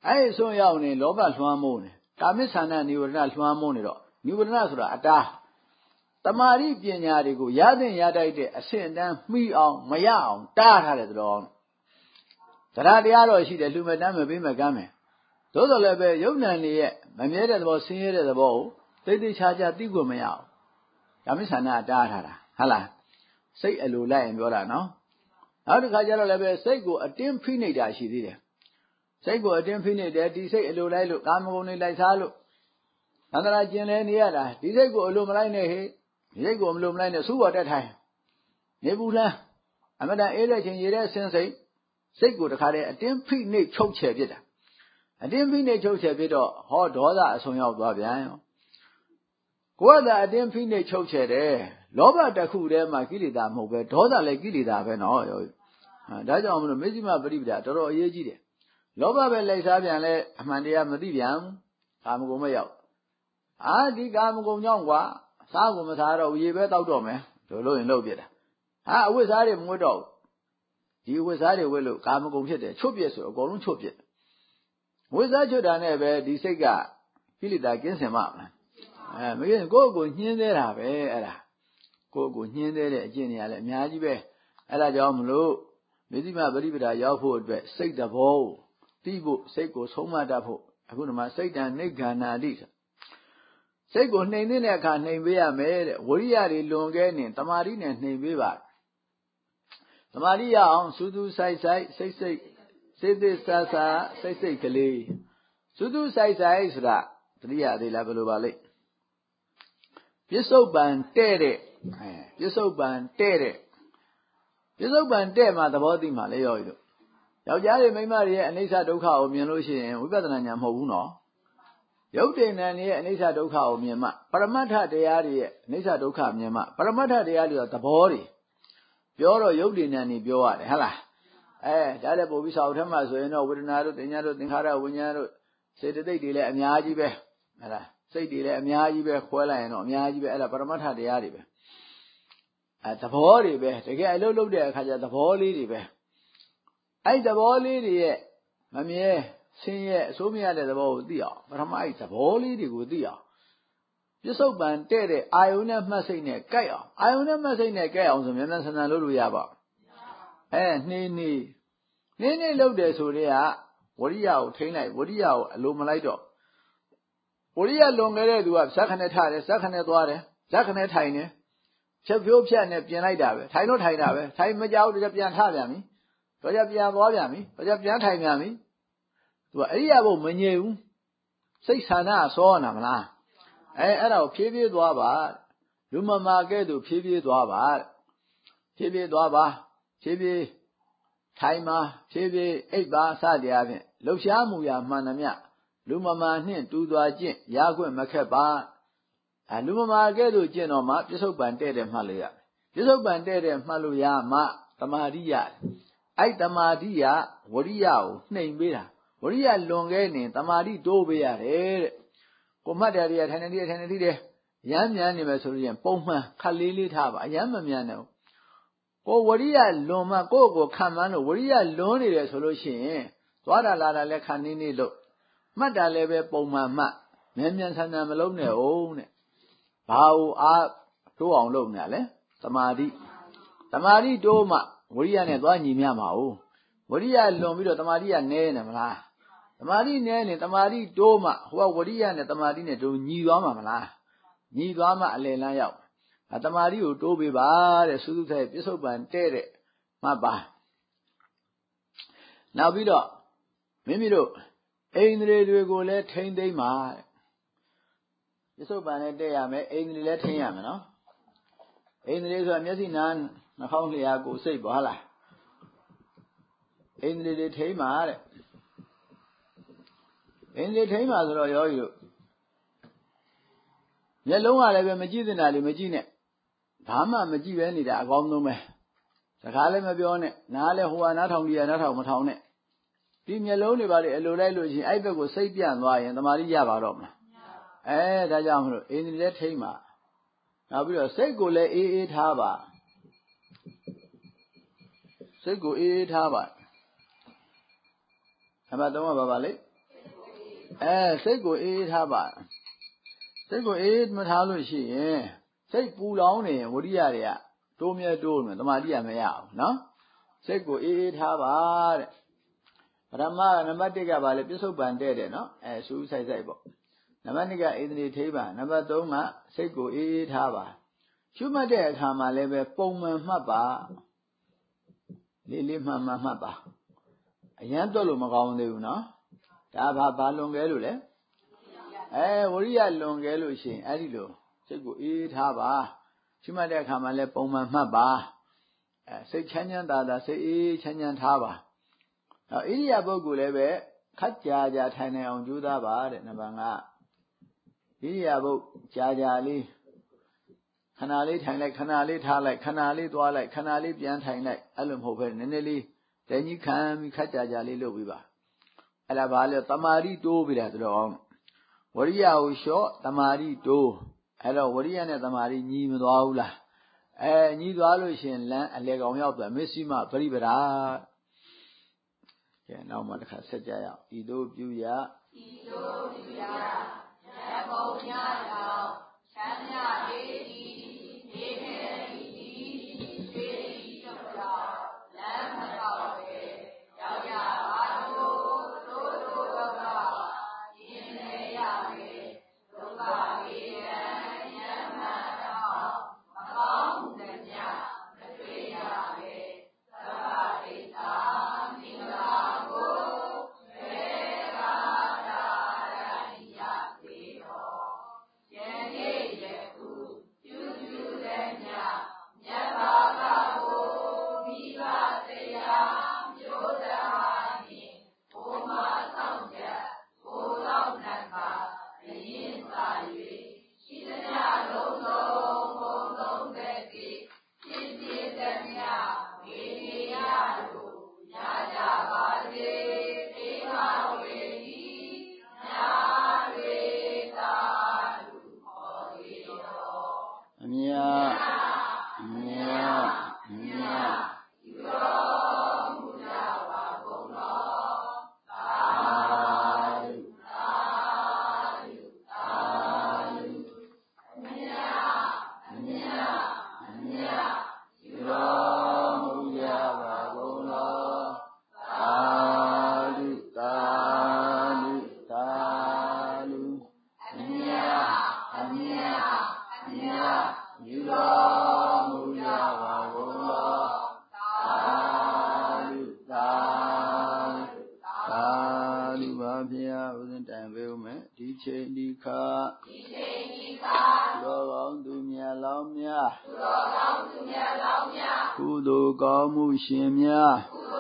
အဲ့ဆိုရောက်နေလောဘလွှမ်းမိုးနေကာမိသန္တာနိဝရဏလွှမ်းမိုးနေတော့နိဝရဏဆိုတာအတားတမာရိပညာတွေကိုရသင့်ရတိုက်တဲ့အဆင့်အတန်းမှီအောင်မရအောင်တားထားတယ်တော်တရားတရားတော့ရှိတယ်လူမဲ့တမ်းမပေးမကမ်းမယ်သို့တော်လည်းပဲယုံနံနေရဲ့မမြဲတဲ့သဘောဆင်းရဲတဲ့သဘောကိုသိသိချာချာသိခွင့်မရအောင်ကာမိသန္တာတားထားတာဟုတ်လားစိတ်အလိုလိုက်ရင်ပြောတာနော်နောက်တစ်ခါကျတော့လည်းပဲစိတ်ကိုအတင်းဖိနှိပ်တာရှိသေးတယ်စိတ်ကိုအတင်းဖိနှိပ်တယ်ဒီစိတ်အလိုလိုက်လို့ကာမဂုဏ်တွေလိုက်စားလို့သန္တရာကျင်လဲနေရတာဒီစိတ်ကိုအလိုမလိုက်နဲ့ဟဲ့ဒီစိတ်ကိုမလိုမလိုက်နဲ့စူးပေါ်တက်ထိုင်နေဘူးလားအမတန်အေးတဲ့ချင်းရေတဲ့ဆင်းစိတ်ကိုတခါတည်းအတင်းဖိနှိပ်ချုပ်ချယ်ပြစ်တာအတင်းဖိနှိပ်ချုပ်ချယ်ပြစ်တော့ဟောဒေါသအဆုံးရောက်သွားပြန်ရောကိုယ်ကအတင်းဖိနှိပ်ချုပ်ချယ်တယ်လောဘတစ်ခုတည်းမှာကိလေသာမဟုတ်ပဲဒေါသလည်းကိလေသာပဲနော်ရောဒါကြောင့်မလို့မေဇိမပရိပဒါတော်တော်အရေးကြီးတယ်လောဘပဲလိုက်စားပြန်လဲအမှန်တရားမသိပြန်ကာမဂုဏ်မရောက်ဒီကာမဂုဏ်ကြောင့်ကွာစားကိုမစားတော့ရေပဲတောက်တော့မယ်လို့ရင်လုပ်ပြတာအဝတ်စားတွေမဝတ်တော့ဒီအဝတ်စားတွေဝတ်လို့ကာမဂုဏ်ဖြစ်တယ်ချွတ်ပြစ်ဆိုအကုန်လုံးချွတ်ပြစ်ဝတ်စားချွတ်တာနဲ့ပဲဒီစိတ်ကကိလေသာကင်းစင်မှာမလားမကင်းကိုယ့်ကိုညှင်းသေးတာပဲအဲ့ဒါကိုယ့်ကိုညှင်းသေးတဲ့အကျင့်တွေကလည်းအများကြီးပဲအဲ့ဒါကြောင့်မလို့မေဇိမပရိပဒါရောက်ဖို့အတွက်စိတ်တဘောသိဖို့စိတ်ကိုဆုံးမတတ်ဖို့အခုဒီမှာစိတ်တန်နိဂ္ဂန္နာတိစိတ်ကိုနှိမ်တဲ့အခါနှိမ်ပေးရမယ်တဲ့ဝိရိယတွေလွန်ခဲ့နေတမာတိနဲ့နှိမ်ပေးပါတမာတိရအောင်စူးစူးဆိုင်စိတ်စိတ်စေတဆာဆာစိတ်ကလေးစူးစူးဆိုင်ဆိုတာတတိယသေးလားဘယ်လိုပါလိမ့်ပြစ္ဆုတ်ပံတဲ့ပြစ္ဆုတ်ပံတဲ့မှာသဘောသိမှာလေရောတို့ယောက်ျားတွေမိန်းမတွေရဲ့အနိစ္စဒုက္ခကိုမြင်လို့ရှိရင်ဝိပဿနာဉာဏ်မဟုတ်ဘူးနော်ယုတ်တိဏ္ဏရဲ့အနိစ္စဒုက္ခကိုမြင်မှပရမတ္ထတရားတွေရဲ့အနိစ္စဒုက္ခမြင်မှပရမတ္ထတရားတွေကသဘောတွေပြောတော့ယုတ်တိဏ္ဏပြောရတယ်ဟုတ်လားဒါလည်းပို့ပြီးစာအုပ်ထဲမှာဆိုရင်တော့ဝေဒနာတို့သင်ညာတို့သင်္ခါရဝိညာဉ်တို့စေတသိက်တွေလည်းအများကြီးပဲဟုတ်လားစိတ်တွေလည်းအများကြီးပဲခွဲလိုက်ရင်တော့အများကြီးပဲအဲ့ဒါပရမတ္ထတရားတွေပဲသဘောတွေပဲတကယ်အလုပ်လုပ်တဲ့အခါကျသဘောလေးတွေပဲအဲ့သဘောလေးတွေရဲ့မမြဲဆင်းရဲအဆိုးမရတဲ့သဘောကိုသိအောင်ပထမအဲ့သဘောလေးတွေကိုသိအောင်ပြစ္ဆုတ်ပံတဲ့အာယုန်နဲ့မှတ်စိတ်နဲ့ကြိုက်အောင်အာယုန်နဲ့မှတ်စိတ်နဲ့ကြိုက်အောင်ဆိုမြန်မြန်ဆန်ဆန်လုပ်လို့ရပါနှင်းလုပ်တယ်ဆိုတဲ့ကဝရိယကိုထိန်းလိုက်ဝရိယကိုအလိုမလိုက်တော့ဝရိယလွန်ခဲ့တဲ့သူကဇက်ခနဲ့ထားတယ်ဇက်ခနဲ့သွားတယ်ဇက်ခနဲ့ထိုင်တယ်ဖြတ်ဖြိုးဖြတ်နဲ့ပြင်လိုက်တာပဲထိုင်တော့ထိုင်တာပဲထိုင်မကြောက်တော့ပြန်ထပြန်ပြီတော့ပြန်သွားပြန်ပြီတော့ပြန်ထိုင်ပြန်ပြီသူကအရိယာဘုံမငြိမ်ဘူးစိတ်ဆန္ဒဆောနာမလားအဲ့ဒါကိုဖြည်းဖြည်းသွားပါလူမမာကဲ့သို့ဖြည်းဖြည်းသွားပါဖြည်းဖြည်းသွားပါဖြည်းဖြည်းထိုင်ပါဖြည်းဖြည်းအိပ်ပါစသည်အပြင်လှုပ်ရှားမှုရာမှန်သမျှလူမမာနှင့်တူသွားခြင်းရခွင့်မခက်ပါလူမမာကဲ့သို့ကျင့်တော်မှာပြစ္ဆုတ်ပံတဲ့မှတ်လို့ရပြစ္ဆုတ်ပံတဲ့မှတ်လို့ရမှတမာတိရအဲ့တမာတိရဝရိယကိုနှိမ်ပေးတာဝရိယလွန်ခဲ့နေတမာတိတိုးပေးရတယ်တဲ့ကိုမှတ်တယ်တွေကထိုင်နေတယ်ရမ်းမြန်နေမယ်ဆိုလို့ရင်ပုံမှန်ခက်လေးထားပါအရမ်းမမြန်နဲ့ကိုဝရိယလွန်မှကိုယ့်ကိုခံမှန်းလို့ဝရိယလွန်နေတယ်ဆိုလို့ရှိရင်သွားတာလာတာလည်းခဏနေလို့မှတ်တာလည်းပဲပုံမှန်မှမြန်ဆန်မလုံးနဲ့အောင်တဲ့ဘာကိုအားတိုးအောင်လုပ်နေရလဲတမာတိတိုးမှဝရိယနဲ့သွားညီမျှမှာ哦ဝရိယလွန်ပြီးတော့တမာတိကနည်းနေမလားတမာတိနည်းနေတမာတိတိုးမှဟိုကဝရိယနဲ့တမာတိနဲ့တို့ညီသွားမှာမလားညီသွားမှအလယ်လမ်းရောက်တမာတိကိုတိုးပေးပါတဲ့စူးစူးဆိုင်ပြစ္ဆုတ်ပံတဲ့မှတ်ပါနောက်ပြီးတော့မိမိတို့အိန္ဒြေတွေကိုလည်းထိမ့်သိမ့်ပါတဲ့ပြစ္ဆုတ်ပံနဲ့တဲ့ရမယ်အိန္ဒြေလည်းထိမ့်ရမယ်နော်အိန္ဒြေဆိုတာမျက်စိနားနှာခေါင်းလျှာကိုယ်စိတ်ပေါ့ဟုတ်လားအိန္ဒြေတွေထိမ့်ပါတဲ့အိန္ဒြေထိမ့်ပါဆိုတော့ယောဂီတို့မျက်လုံးကလည်းပဲမကြည့်သင့်တာလေးမကြည့်နဲ့ဘာမှမကြည့်ပဲနေတာအကောင်းဆုံးပဲစကားလည်းမပြောနဲ့နားလည်းဟိုကနားထောင်ကြည့်ရနားထောင်မထောင်နဲ့ဒီမျက်လုံးတွေပါလေအလိုလိုက်လို့ရှိရင်အဲ့ဘက်ကိုစိတ်ပြန့်သွားရင်တမာတိရပါတော့မလားဒါကြောင့်မလို့အိန္ဒြေလည်းထိမ့်ပါနောက်ပြီးတော့စိတ်ကိုလည်းအေးထားပါစိတ်ကိုအေးထားပါအမှတ်3ကဘာပါလဲစိတ်ကိုအေးထားပါစိတ်ကိုအေးမထားလို့ရှိရင်စိတ်ပူလောင်နေရင်ဝိရိယတွေကတိုးမြဲတိုးနေတမာတိကမရဘူးနော်စိတ်ကိုအေးထားပါတဲ့ပထမနံပါတ်1ကဘာလဲပြစ္ဆုတ်ပန်တဲ့နော်စူးဆိုင်ပေါ့နံပါတ်2ကဣန္ဒြေထိပ်ပါနံပါတ်3ကစိတ်ကိုအေးထားပါရှုမှတ်တဲ့အခါမှာလည်းပဲပုံမှန်မှတ်ပါလေးမှတ်ပါအရန်တွက်လို့မကောင်းသေးဘူးနော်ဒါဘာလွန်ခဲလို့လဲဝိရိယလွန်ခဲလို့ရှိရင်အဲ့ဒီလိုစိတ်ကိုအေးထားပါရှုမှတ်တဲ့အခါမှာလည်းပုံမှန်မှတ်ပါစိတ်ချမ်းချမ်းသာစိတ်အေးချမ်းထားပါဣရိယာပုဂ္ဂိုလ်လည်းပဲခက်ကြာထိုင်နိုင်အောင်ကြိုးစားပါတဲ့နံပါတ်5ဣရိယာပုကြာလေးခဏလေးထိုင်လိုက်ခဏလေးထားလိုက်ခဏလေးသွားလိုက်ခဏလေးပြန်ထိုင်လိုက်အဲ့လိုမဟုတ်ဘဲနည်းနည်းလေးတည်ကြီးခံပြီးခက်ကြာလေးလုပ်ပြီးပါအဲ့ဒါဘာလဲတမာတိတိုးပြီးတာဆိုတော့ဝရိယကိုလျှော့တမာတိတိုးအဲ့တော့ဝရိယနဲ့တမာတိညီမသွားဘူးလားညီသွားလို့ရှိရင်လမ်းအလေကောင်ရောက်သွားမစ္စည်းမပရိပဒါကဲနောက်မှတစ်ခါဆက်ကြရအောင်ဤသို့ပြုရရပုံညတော်ချမ်းသာလေးဒီနေနေဒီဒီချုပ်တော်လမ်းမတော်ပဲရောက်ရပါတို့တော့ရင်းနေရပဲဒုက္ခဝေဒနာညမတော်မကောင်းတဲ့ညမတွေ့ရပဲသဗ္ဗဒိတာမင်္ဂလာကိုသေကာတာရိယပေတော်ယနေ့ယခုပြုတဲ့ညမြတ်ဘာသာကိုမိဘတရားမျိုးသားနှင့်ဘုမဆောင်ချက်ကိုတော်နတ်ကအရင်စာ၍ရှိသမျှလုံးဘုံလုံးတဲ့တိဖြစ်တဲ့မြဝေနေရတို့ညကြပါစေသေမဝေဒီညာတွေသာလူခေါ်သေးတော်အမြယူတော်မူကြပါကုန်တော်သာဓုအမြယူတော်မူကြပါကုန်တော်သာဓုအမြယူတော်မူကြပါကုန်တော်သာဓုပါဗျာဥစဉ်တိုင်ပေးဦးမယ်ဒီချိန်ဒီခါတော်ကောင်းသူမြတ်လောင်းများကုသိုလ်ကောင်းမှုရှင်များ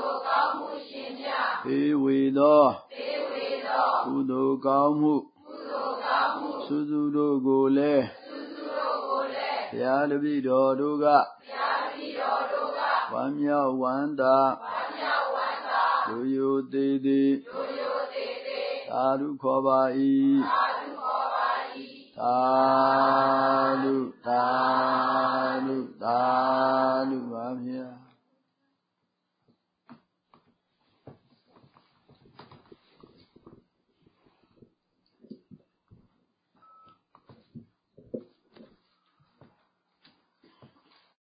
ဖေးဝေသောကုသိုလ်ကောင်းမှုစုစုတို့ကိုလည်းဘုရားတပည့်တော်တို့ကဝမ်းမြောက်ဝမ်းသာရိုးရိုးသေးသေးသာဓုခေါ်ပါ၏သာဓုပါဗျာ